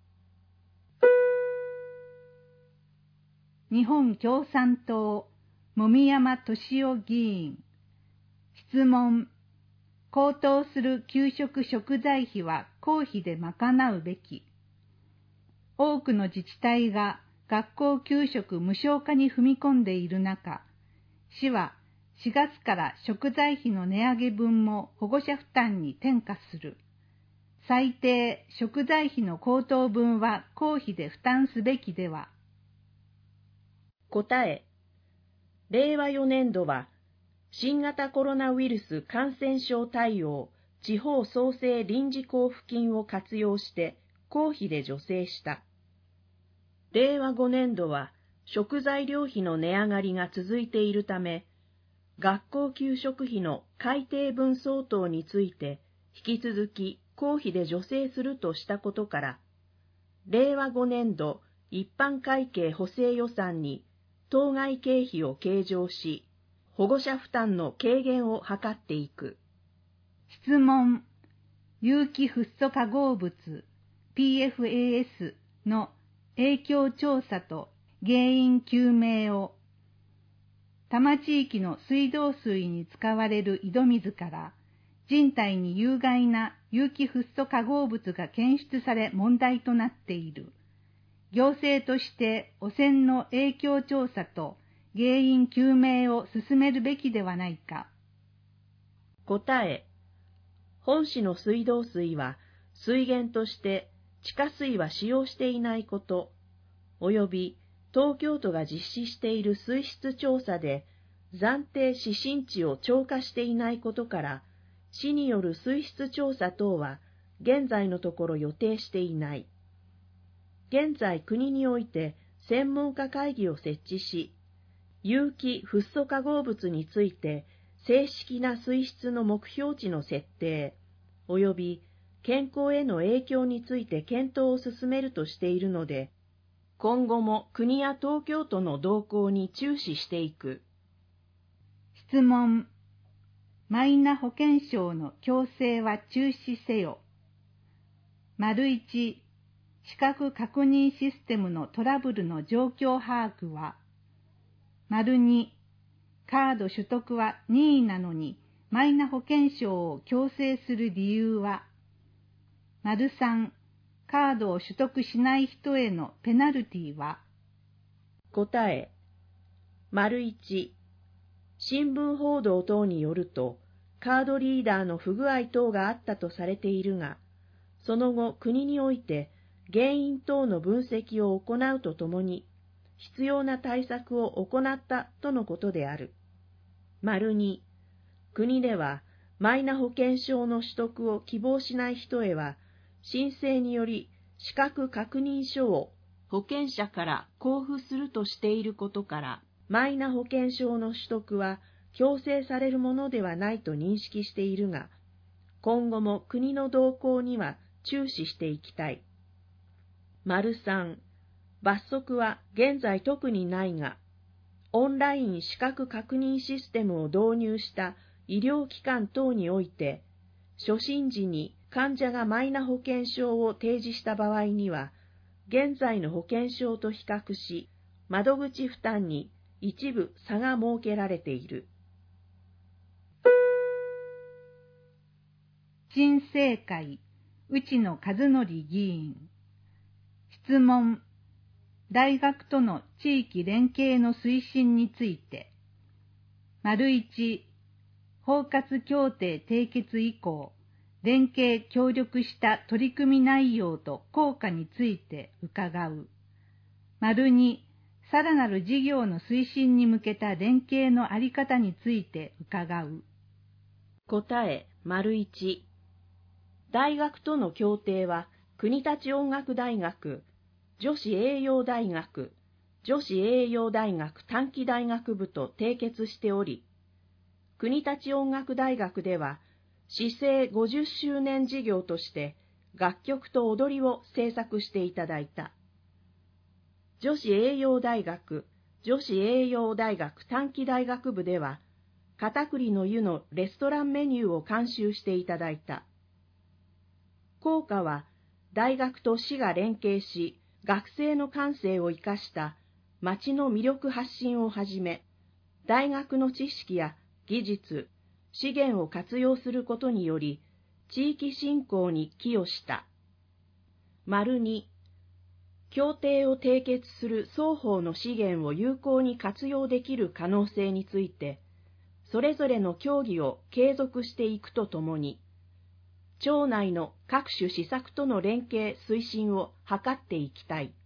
日本共産党、籾山敏夫議員。質問、高騰する給食食材費は公費で賄うべき。多くの自治体が学校給食無償化に踏み込んでいる中、市は4月から食材費の値上げ分も保護者負担に転嫁する。最低食材費の高騰分は公費で負担すべきでは。 答え、令和4年度は新型コロナウイルス感染症対応地方創生臨時交付金を活用して公費で助成した。令和5年度は食材料費の値上がりが続いているため、学校給食費の改定分相当について引き続き公費で助成するとしたことから、令和5年度一般会計補正予算に当該経費を計上し、保護者負担の軽減を図っていく。 質問、有機フッ素化合物 PFAS の影響調査と原因究明を。多摩地域の水道水に使われる井戸水から人体に有害な有機フッ素化合物が検出され問題となっている。行政として汚染の影響調査と原因究明を進めるべきではないか。 答え、本市の水道水は水源として地下水は使用していないこと、および東京都が実施している水質調査で暫定指針値を超過していないことから、市による水質調査等は現在のところ予定していない。現在国において専門家会議を設置し、有機フッ素化合物について正式な水質の目標値の設定、および健康への影響について検討を進めるとしているので、今後も国や東京都の動向に注視していく。 質問、マイナ保険証の強制は中止せよ。1、資格確認システムのトラブルの状況把握は。2、カード取得は任意なのにマイナ保険証を強制する理由は。3、カードを取得しない人へのペナルティは。 答え、1、新聞報道等によると、カードリーダーの不具合等があったとされているが、その後国において原因等の分析を行うとともに、必要な対策を行ったとのことである。2、国ではマイナ保険証の取得を希望しない人へは、申請により資格確認書を保険者から交付するとしていることから、マイナ保険証の取得は強制されるものではないと認識しているが、今後も国の動向には注視していきたい。3、罰則は現在特にないが、オンライン資格確認システムを導入した医療機関等において、初診時に患者がマイナ保険証を提示した場合には、現在の保険証と比較し、窓口負担に一部差が設けられている。 新政会、内野和則議員。質問、大学との地域連携の推進について。1、包括協定締結以降、 連携協力した取り組み内容と効果について伺う。2、さらなる事業の推進に向けた連携のあり方について伺う。 答え、1、大学との協定は、国立音楽大学、女子栄養大学、女子栄養大学短期大学部と締結しており、国立音楽大学では、市制50周年事業として楽曲と踊りを制作していただいた。女子栄養大学、女子栄養大学短期大学部では、片栗の湯のレストランメニューを監修していただいた。校歌は、大学と市が連携し、学生の感性を生かした町の魅力発信をはじめ、大学の知識や技術、資源を活用することにより、地域振興に寄与した。2、協定を締結する双方の資源を有効に活用できる可能性について、それぞれの協議を継続していくとともに、町内の各種施策との連携推進を図っていきたい。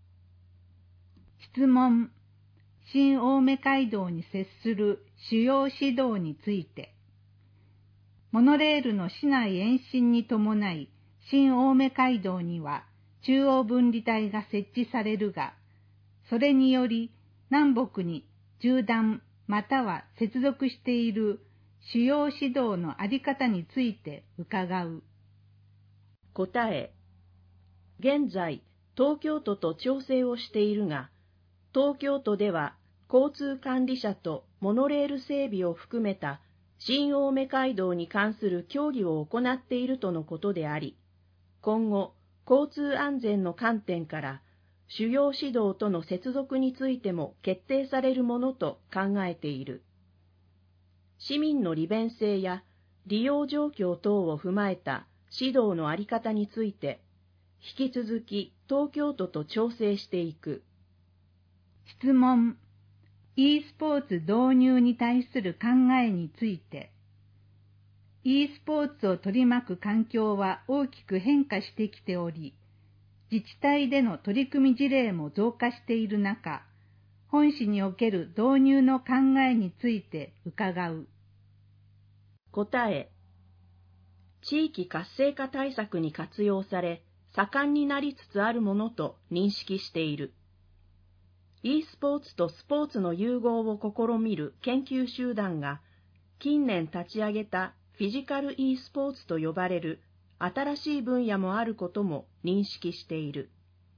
質問。新青梅街道に接する主要市道について。モノレールの市内延伸に伴い、新青梅街道には中央分離帯が設置されるが、それにより南北に縦断または接続している主要市道のあり方について伺う。 答え。現在、東京都と調整をしているが、東京都では交通管理者とモノレール整備を含めた新青梅街道に関する協議を行っているとのことであり、今後、交通安全の観点から主要市道との接続についても決定されるものと考えている。市民の利便性や利用状況等を踏まえた市道のあり方について、引き続き東京都と調整していく。 質問。e スポーツ導入に対する考えについて。e スポーツを取り巻く環境は大きく変化してきており、自治体での取り組み事例も増加している中、本市における導入の考えについて伺う。 答え。地域活性化対策に活用され、盛んになりつつあるものと認識している。e スポーツとスポーツの融合を試みる研究集団が、近年立ち上げたフィジカル e スポーツと呼ばれる新しい分野もあることも認識している。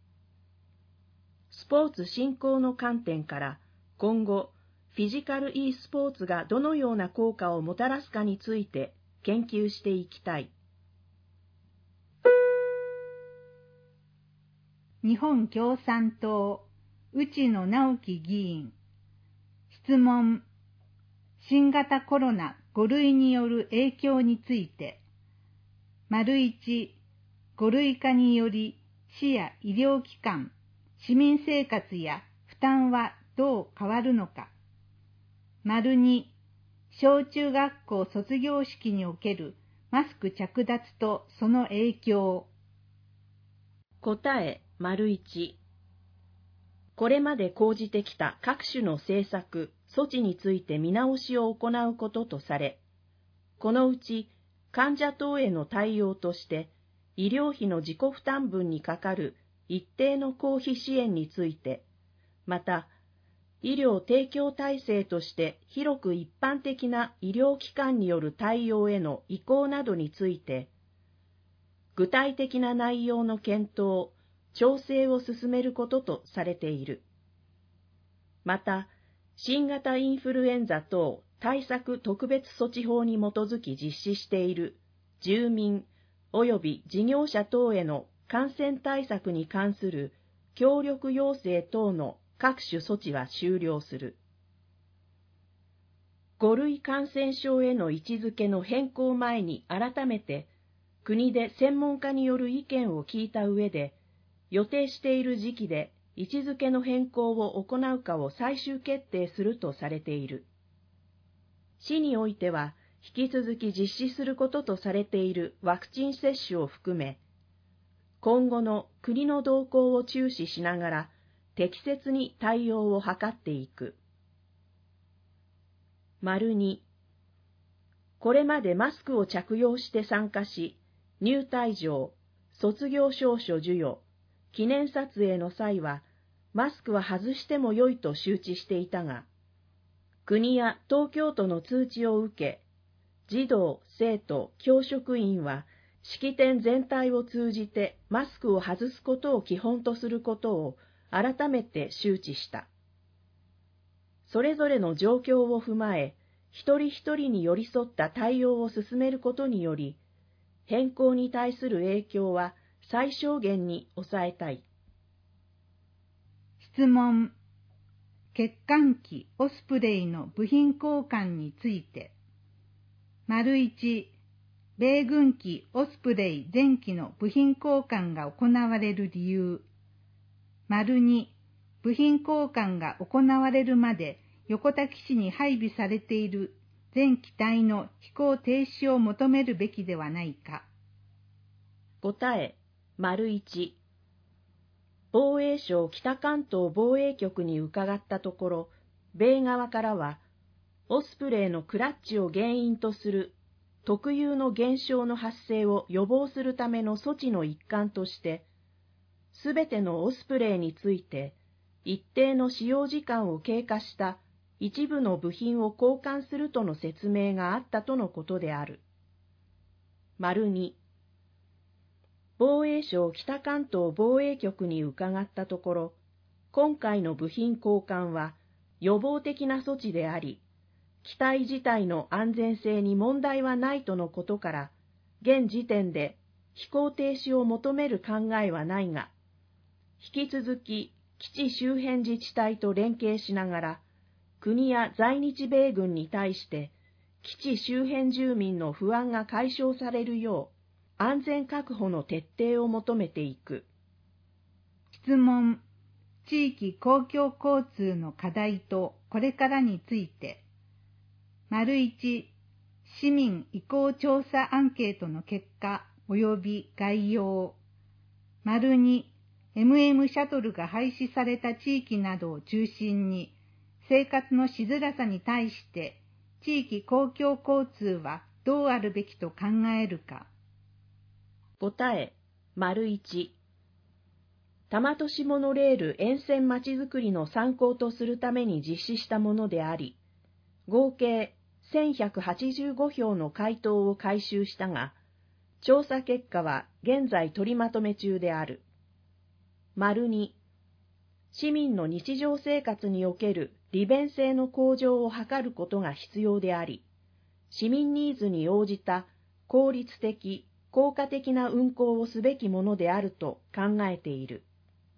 スポーツ振興の観点から今後、フィジカル e スポーツがどのような効果をもたらすかについて研究していきたい。 日本共産党、内野直樹議員。質問。新型コロナ5類による影響について。1、5類化により市や医療機関、市民生活や負担はどう変わるのか。2、小中学校卒業式におけるマスク着脱とその影響。 答え、1、これまで講じてきた各種の政策、措置について見直しを行うこととされ、このうち患者等への対応として、医療費の自己負担分にかかる一定の公費支援について、また、医療提供体制として広く一般的な医療機関による対応への移行などについて、具体的な内容の検討、調整を進めることとされている。また、新型インフルエンザ等対策特別措置法に基づき実施している住民及び事業者等への感染対策に関する協力要請等の各種措置は終了する。5類感染症への位置づけの変更前に改めて国で専門家による意見を聞いた上で、予定している時期で位置づけの変更を行うかを最終決定するとされている。市においては、 引き続き実施することとされているワクチン接種を含め、今後の国の動向を注視しながら適切に対応を図っていく。2、これまでマスクを着用して参加し、入退場、卒業証書授与、記念撮影の際は、マスクは外してもよいと周知していたが、国や東京都の通知を受け、児童、生徒、教職員は、式典全体を通じてマスクを外すことを基本とすることを改めて周知した。それぞれの状況を踏まえ、一人一人に寄り添った対応を進めることにより、変更に対する影響は最小限に抑えたい。 質問。欠陥機オスプレイの部品交換について。1、米軍機オスプレイ前機の部品交換が行われる理由。2、部品交換が行われるまで横田基地に配備されている全機体の飛行停止を求めるべきではないか。 答え、1、防衛省北関東防衛局に伺ったところ、米側からは、オスプレイのクラッチを原因とする特有の現象の発生を予防するための措置の一環として、すべてのオスプレイについて、一定の使用時間を経過した一部の部品を交換するとの説明があったとのことである。2、防衛省北関東防衛局に伺ったところ、今回の部品交換は予防的な措置であり、機体自体の安全性に問題はないとのことから、現時点で飛行停止を求める考えはないが、引き続き基地周辺自治体と連携しながら、国や在日米軍に対して、基地周辺住民の不安が解消されるよう、安全確保の徹底を求めていく。 質問。地域公共交通の課題とこれからについて。1、市民意向調査アンケートの結果及び概要。2、MM シャトルが廃止された地域などを中心に、生活のしづらさに対して、地域公共交通はどうあるべきと考えるか。 答え、1、多摩都市モノレール沿線まちづくりの参考とするために実施したものであり、合計1185票の回答を回収したが、調査結果は現在取りまとめ中である。2、市民の日常生活における利便性の向上を図ることが必要であり、市民ニーズに応じた効率的、効果的な運行をすべきものであると考えている。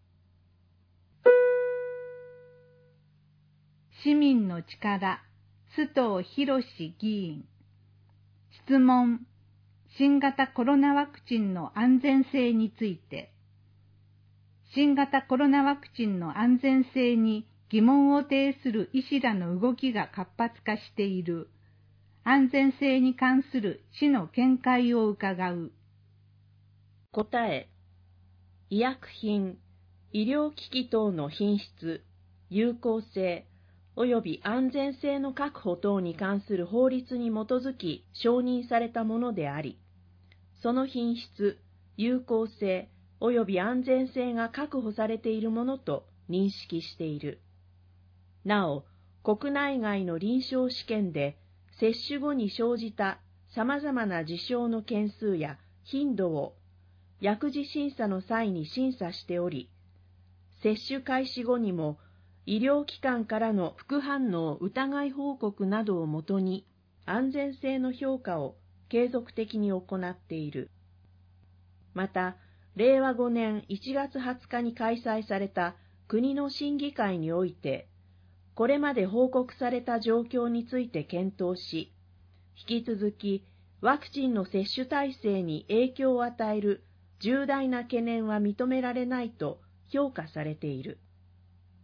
市民の力、須藤博議員。質問。新型コロナワクチンの安全性について。新型コロナワクチンの安全性に疑問を呈する医師らの動きが活発化している。安全性に関する市の見解を伺う。 答え、医薬品、医療機器等の品質、有効性、及び安全性の確保等に関する法律に基づき承認されたものであり、その品質、有効性、及び安全性が確保されているものと認識している。なお、国内外の臨床試験で接種後に生じた様々な事象の件数や頻度を薬事審査の際に審査しており、接種開始後にも医療機関からの副反応疑い報告などをもとに安全性の評価を継続的に行っている。また、令和5年1月20日に開催された国の審議会において、これまで報告された状況について検討し、引き続きワクチンの接種体制に影響を与える重大な懸念は認められないと評価されている。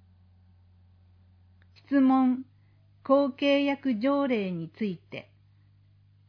質問。公契約条例について。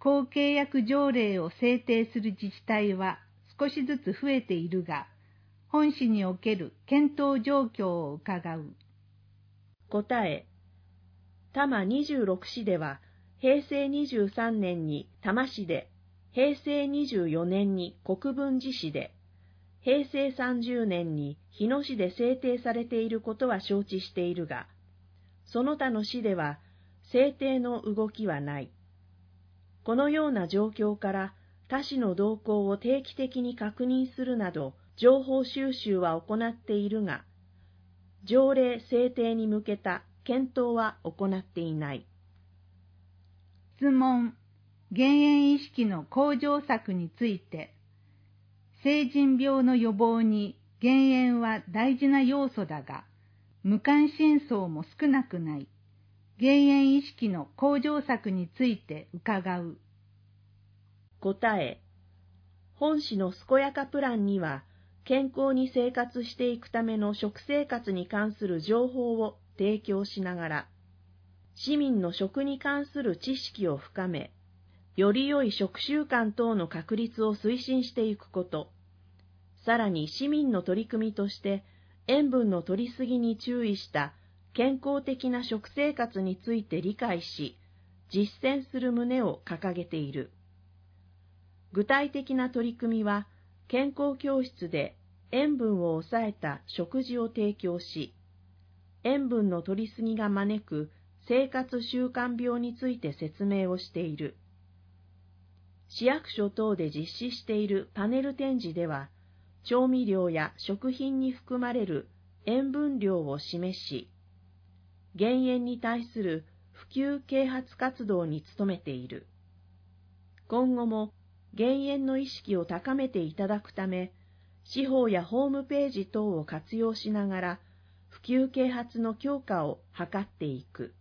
公契約条例を制定する自治体は少しずつ増えているが、本市における検討状況を伺う。 答え、多摩26市では、平成23年に多摩市で、平成24年に国分寺市で、平成30年に日野市で制定されていることは承知しているが、その他の市では制定の動きはない。このような状況から他市の動向を定期的に確認するなど情報収集は行っているが、条例制定に向けた検討は行っていない。 質問、減塩意識の向上策について、成人病の予防に減塩は大事な要素だが、無関心層も少なくない。減塩意識の向上策について伺う。 答え、本市の健やかプランには、健康に生活していくための食生活に関する情報を提供しながら、市民の食に関する知識を深め、より良い食習慣等の確立を推進していくこと、さらに市民の取り組みとして塩分の摂りすぎに注意した健康的な食生活について理解し、実践する旨を掲げている。具体的な取り組みは、健康教室で塩分を抑えた食事を提供し、塩分の摂りすぎが招く生活習慣病について説明をしている。市役所等で実施しているパネル展示では、調味料や食品に含まれる塩分量を示し、減塩に対する普及啓発活動に努めている。今後も減塩の意識を高めていただくため、司法やホームページ等を活用しながら、普及啓発の強化を図っていく。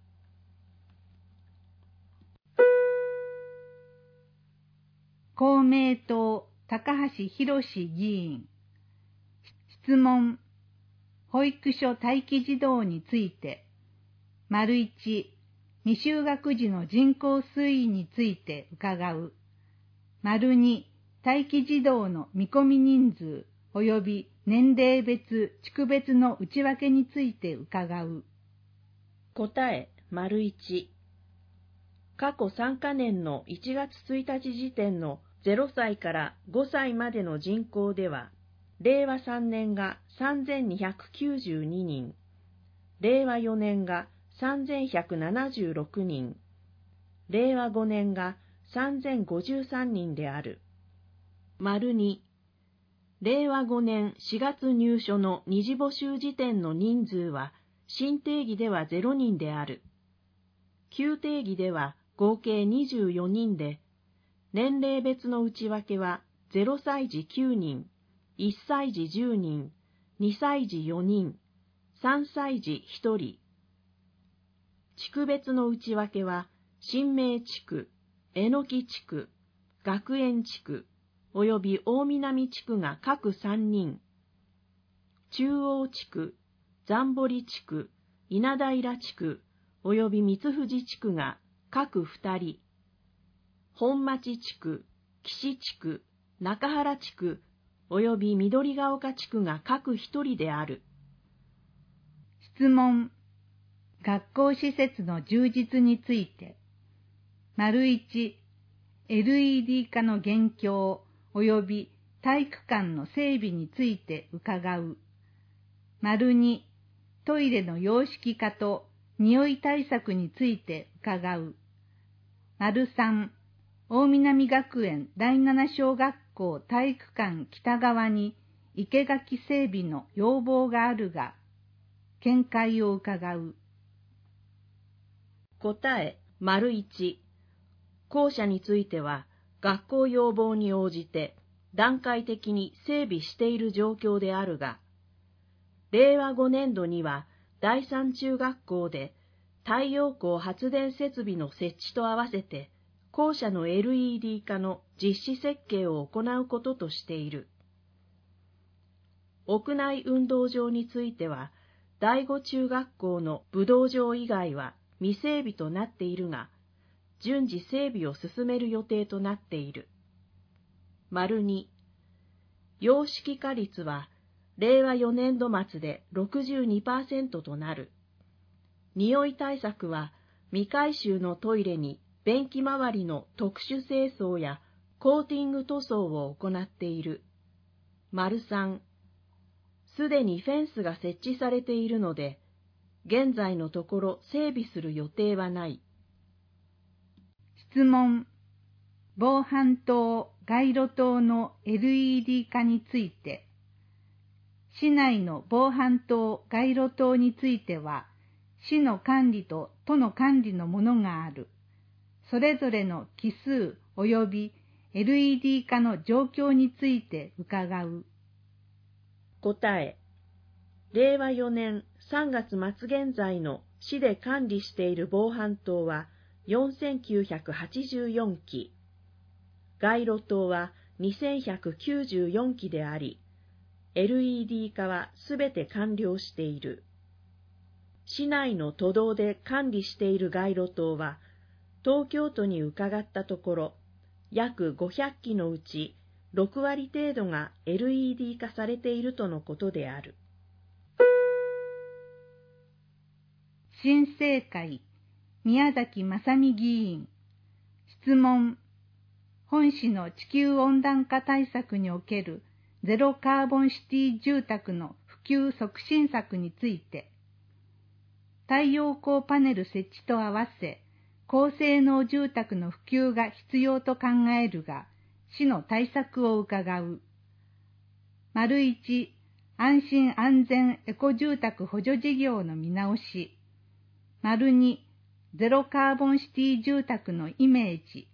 公明党、高橋博議員。質問、保育所待機児童について、1、未就学児の人口推移について伺う。2、待機児童の見込み人数及び年齢別、地区別の内訳について伺う。 答え、1、過去3カ年の1月1日時点の0歳から5歳までの人口では、令和3年が3292人、令和4年が3176人、令和5年が3053人である。2、令和5年4月入所の二次募集時点の人数は、新定義では0人である。旧定義では合計24人で、年齢別の内訳は0歳児9人、1歳児10人、2歳児4人、3歳児1人。地区別の内訳は、新明地区、榎木地区、学園地区、および大南地区が各3人、中央地区、残堀地区、稲平地区、および三藤地区が各2人、本町地区、岸地区、中原地区、および緑ヶ丘地区が各1人である。 質問、学校施設の充実について、1、LED 化の現況及び体育館の整備について伺う。2、トイレの洋式化と匂い対策について伺う。3、大南学園第七小学校体育館北側に生垣整備の要望があるが、見解を伺う。 答え、1、校舎については、学校要望に応じて段階的に整備している状況であるが、令和5年度には第三中学校で太陽光発電設備の設置と合わせて校舎の LED 化の実施設計を行うこととしている。屋内運動場については、第五中学校の武道場以外は未整備となっているが、 順次整備を進める予定となっている。2、洋式化率は令和4年度末で 62% となる。匂い対策は未改修のトイレに便器周りの特殊清掃やコーティング塗装を行っている。3、すでにフェンスが設置されているので、現在のところ整備する予定はない。 質問。防犯灯、街路灯の LED 化について。市内の防犯灯、街路灯については、市の管理と都の管理のものがある。それぞれの基数及び LED 化の状況について伺う。 答え。令和4年3月末現在の市で管理している防犯灯は4984基、街路灯は2194基であり、LED 化はすべて完了している。市内の都道で管理している街路灯は、東京都に伺ったところ、約500基のうち6割程度が LED 化されているとのことである。 新政会、宮崎正美議員。質問。本市の地球温暖化対策におけるゼロカーボンシティ住宅の普及促進策について。太陽光パネル設置と合わせ、高性能住宅の普及が必要と考えるが、市の対策を伺う。1、安心安全エコ住宅補助事業の見直し。2、ゼロカーボンシティ住宅のイメージ。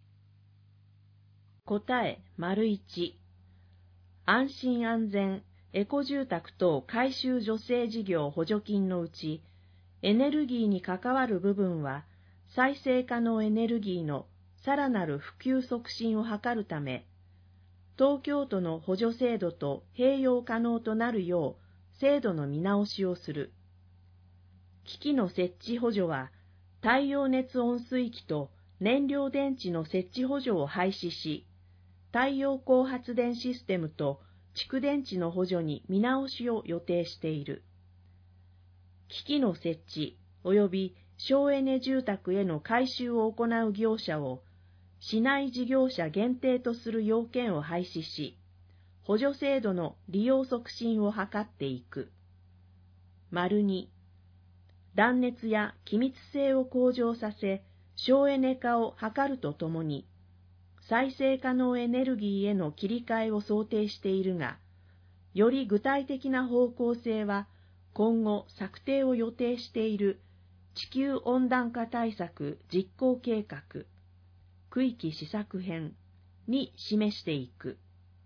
答え。1、安心安全エコ住宅等改修助成事業補助金のうち、エネルギーに関わる部分は、再生可能エネルギーのさらなる普及促進を図るため、東京都の補助制度と併用可能となるよう制度の見直しをする。機器の設置補助は、太陽熱温水器と燃料電池の設置補助を廃止し、太陽光発電システムと蓄電池の補助に見直しを予定している。機器の設置及び省エネ住宅への改修を行う業者を市内事業者限定とする要件を廃止し、補助制度の利用促進を図っていく。2、断熱や気密性を向上させ、省エネ化を図るとともに、再生可能エネルギーへの切り替えを想定しているが、より具体的な方向性は今後策定を予定している地球温暖化対策実行計画、区域施策編に示していく。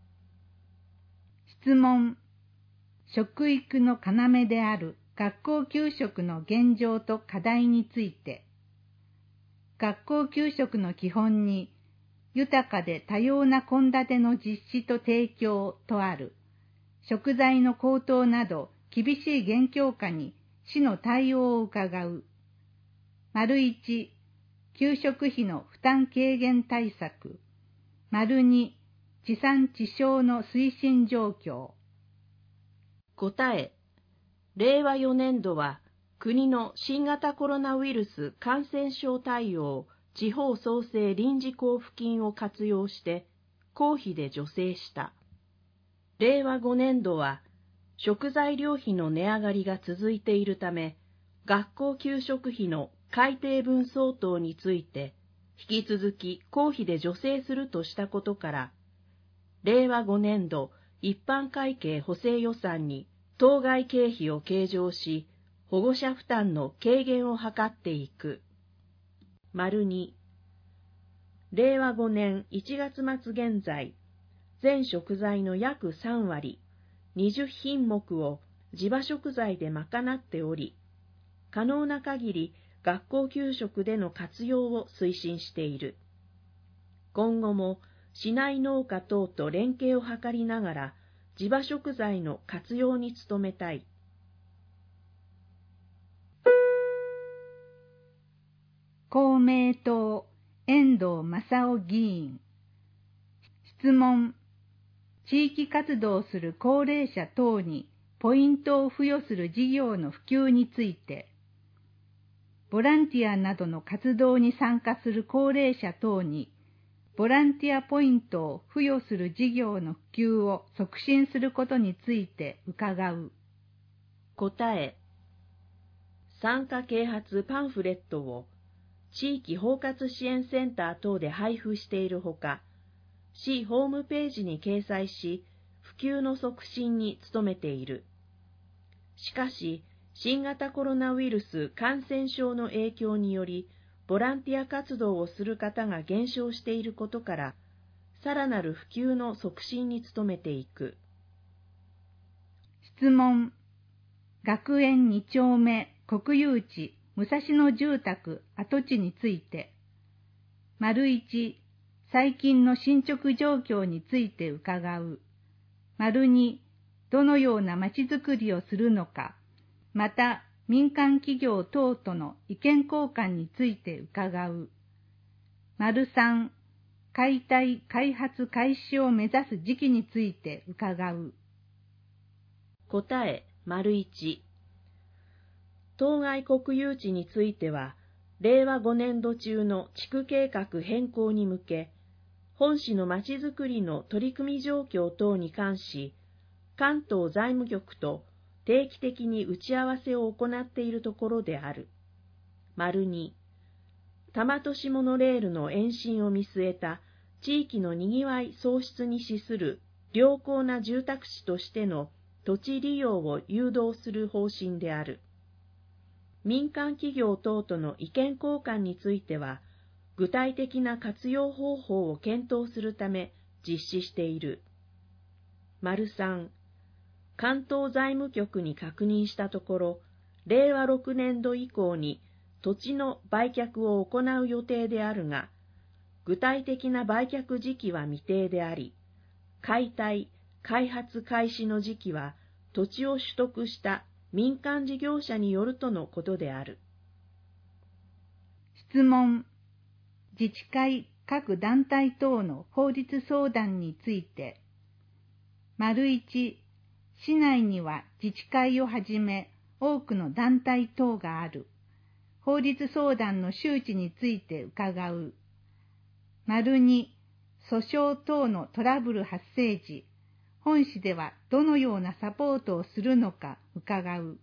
質問。食育の要である学校給食の現状と課題について。学校給食の基本に、豊かで多様な献立の実施と提供とある。食材の高騰など厳しい現況下に市の対応を伺う。1、給食費の負担軽減対策。2、地産地消の推進状況。 答え。令和4年度は国の新型コロナウイルス感染症対応地方創生臨時交付金を活用して公費で助成した。令和5年度は食材料費の値上がりが続いているため、学校給食費の改定分相当について引き続き公費で助成するとしたことから、令和5年度一般会計補正予算に当該経費を計上し、保護者負担の軽減を図っていく。2、令和5年1月末現在、全食材の約3割、20品目を地場食材で賄っており、可能な限り学校給食での活用を推進している。今後も市内農家等と連携を図りながら、地場食材の活用に努めたい。 公明党遠藤正夫議員。質問。地域活動をする高齢者等にポイントを付与する事業の普及について、ボランティアなどの活動に参加する高齢者等にボランティアポイントを付与する事業の普及を促進することについて伺う。 答え。参加啓発パンフレットを地域包括支援センター等で配布しているほか、市ホームページに掲載し、普及の促進に努めている。しかし、新型コロナウイルス感染症の影響により、ボランティア活動をする方が減少していることから、さらなる普及の促進に努めていく。 質問。学園2丁目国有地武蔵野住宅跡地について、1、最近の進捗状況について伺う。2、どのようなまちづくりをするのか、また民間企業等との意見交換について伺う。3、解体・開発開始を目指す時期について伺う。 答え。1、当該国有地については、令和5年度中の地区計画変更に向け、本市のまちづくりの取り組み状況等に関し、関東財務局と定期的に打ち合わせを行っているところである。2、多摩都市モノレールの延伸を見据えた地域のにぎわい創出に資する良好な住宅地としての土地利用を誘導する方針である。民間企業等との意見交換については、具体的な活用方法を検討するため実施している。3、関東財務局に確認したところ、令和6年度以降に土地の売却を行う予定であるが、具体的な売却時期は未定であり、解体・開発開始の時期は土地を取得した民間事業者によるとのことである。 質問。自治会・各団体等の法律相談について、1、市内には自治会をはじめ多くの団体等がある。法律相談の周知について伺う。2、訴訟等のトラブル発生時、本市ではどのようなサポートをするのか伺う。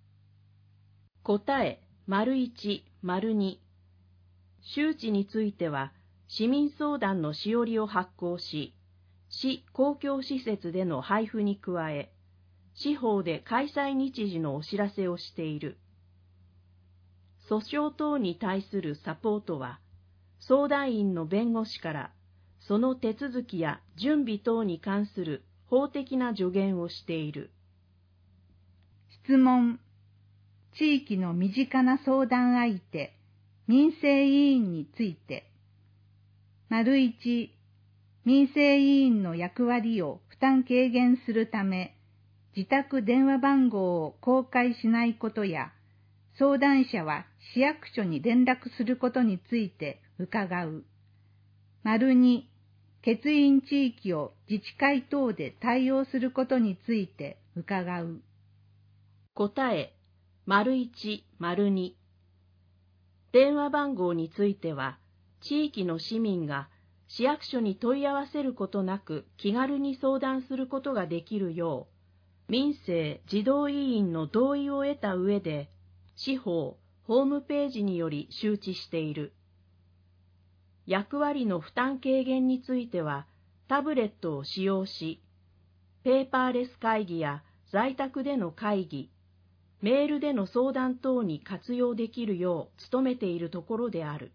答え。1、2、周知については、市民相談のしおりを発行し、市公共施設での配布に加え、市法で開催日時のお知らせをしている。訴訟等に対するサポートは、相談員の弁護士からその手続きや準備等に関する法的な助言をしている。 質問。地域の身近な相談相手、民生委員について、1、民生委員の役割を負担軽減するため、自宅電話番号を公開しないことや、相談者は市役所に連絡することについて伺う。2、欠員地域を自治会等で対応することについて伺う。 答え。1、2、電話番号については、地域の市民が市役所に問い合わせることなく気軽に相談することができるよう、民生児童委員の同意を得た上で、市法ホームページにより周知している。役割の負担軽減については、タブレットを使用し、ペーパーレス会議や在宅での会議、メールでの相談等に活用できるよう努めているところである。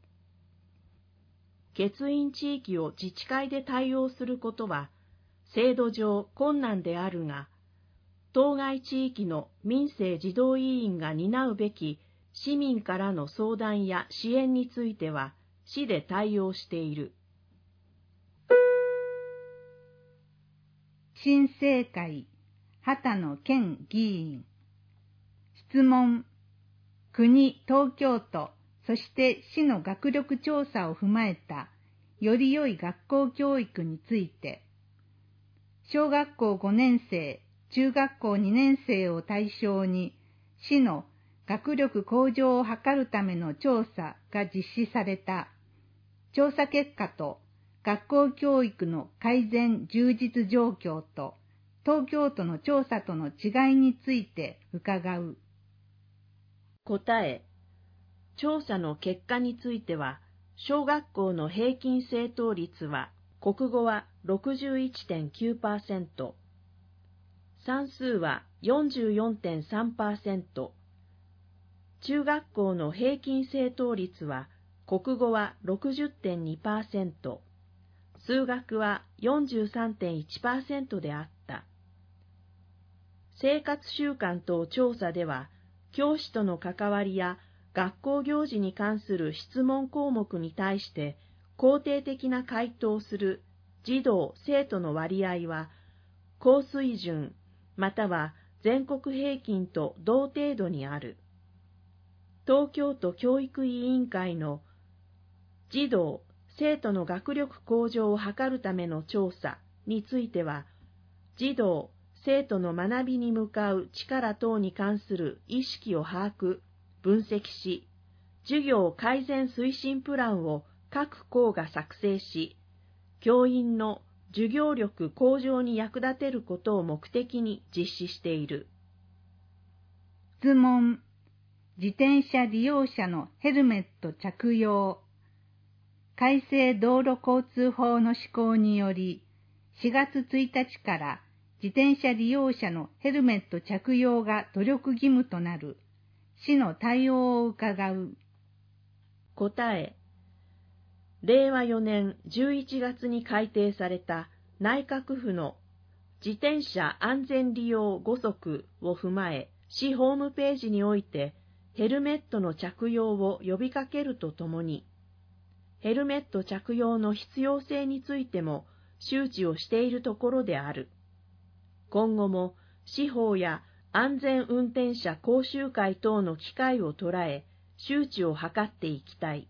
欠員地域を自治会で対応することは、制度上困難であるが、当該地域の民生児童委員が担うべき市民からの相談や支援については、市で対応している。 新政会、畑野健議員。質問。国、東京都、 そして市の学力調査を踏まえたより良い学校教育について、小学校5年生、中学校2年生を対象に市の学力向上を図るための調査が実施された。調査結果と学校教育の改善充実状況と東京都の調査との違いについて伺う。 答え。調査の結果については、小学校の平均正答率は、国語は 61.9%、算数は 44.3%、中学校の平均正答率は、国語は 60.2%、数学は 43.1% であった。生活習慣等調査では、教師との関わりや学校行事に関する質問項目に対して肯定的な回答をする児童・生徒の割合は、高水準または全国平均と同程度にある。東京都教育委員会の児童・生徒の学力向上を図るための調査については、児童・生徒の学びに向かう力等に関する意識を把握、分析し、授業改善推進プランを各校が作成し、教員の授業力向上に役立てることを目的に実施している。 質問。自転車利用者のヘルメット着用。改正道路交通法の施行により、4月1日から自転車利用者のヘルメット着用が努力義務となる。市の対応を伺う。 答え。令和4年11月に改定された内閣府の自転車安全利用5則を踏まえ、市ホームページにおいてヘルメットの着用を呼びかけるとともに、ヘルメット着用の必要性についても周知をしているところである。今後も司法や安全運転者講習会等の機会を捉え、周知を図っていきたい。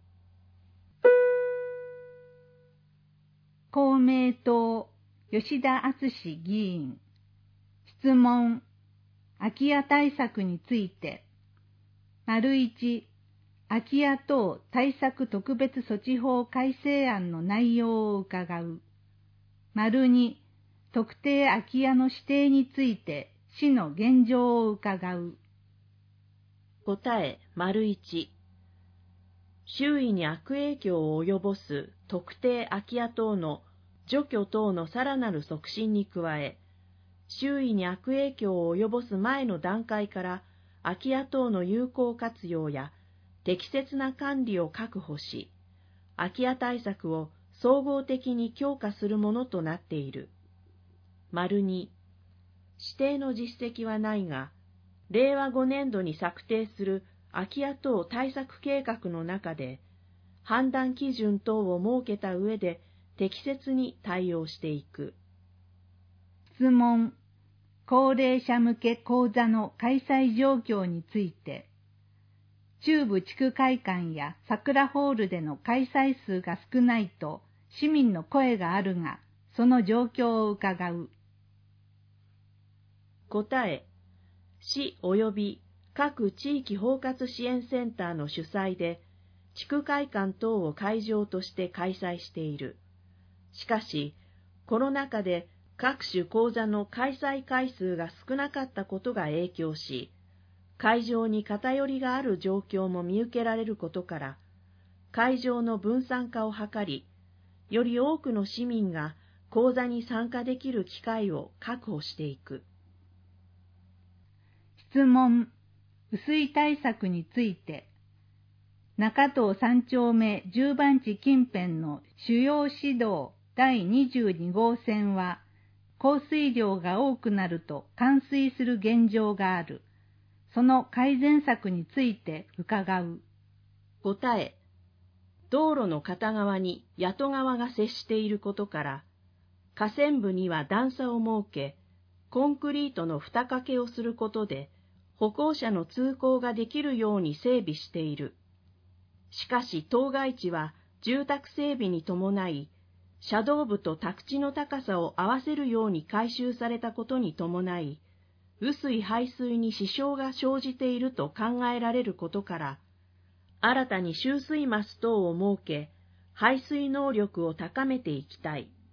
公明党、吉田敦議員。質問。空き家対策について。1、空き家等対策特別措置法改正案の内容を伺う。2、特定空き家の指定について市の現状を伺う。 答え。1、周囲に悪影響を及ぼす特定空き家等の除去等のさらなる促進に加え、周囲に悪影響を及ぼす前の段階から空き家等の有効活用や適切な管理を確保し、空き家対策を総合的に強化するものとなっている。2、指定の実績はないが、令和5年度に策定する空き家等対策計画の中で、判断基準等を設けた上で適切に対応していく。 質問。高齢者向け講座の開催状況について。中部地区会館や桜ホールでの開催数が少ないと市民の声があるが、その状況を伺う。 答え。市及び各地域包括支援センターの主催で、地区会館等を会場として開催している。しかし、コロナ禍で各種講座の開催回数が少なかったことが影響し、会場に偏りがある状況も見受けられることから、会場の分散化を図り、より多くの市民が講座に参加できる機会を確保していく。 質問。雨水対策について。中東3丁目10番地近辺の主要市道第22号線は、降水量が多くなると冠水する現状がある。その改善策について伺う。 答え。道路の片側に谷戸川が接していることから、河川部には段差を設け、コンクリートの蓋掛けをすることで、歩行者の通行ができるように整備している。 しかし当該地は住宅整備に伴い、車道部と宅地の高さを合わせるように改修されたことに伴い、雨水排水に支障が生じていると考えられることから、新たに集水マス等を設け、排水能力を高めていきたい。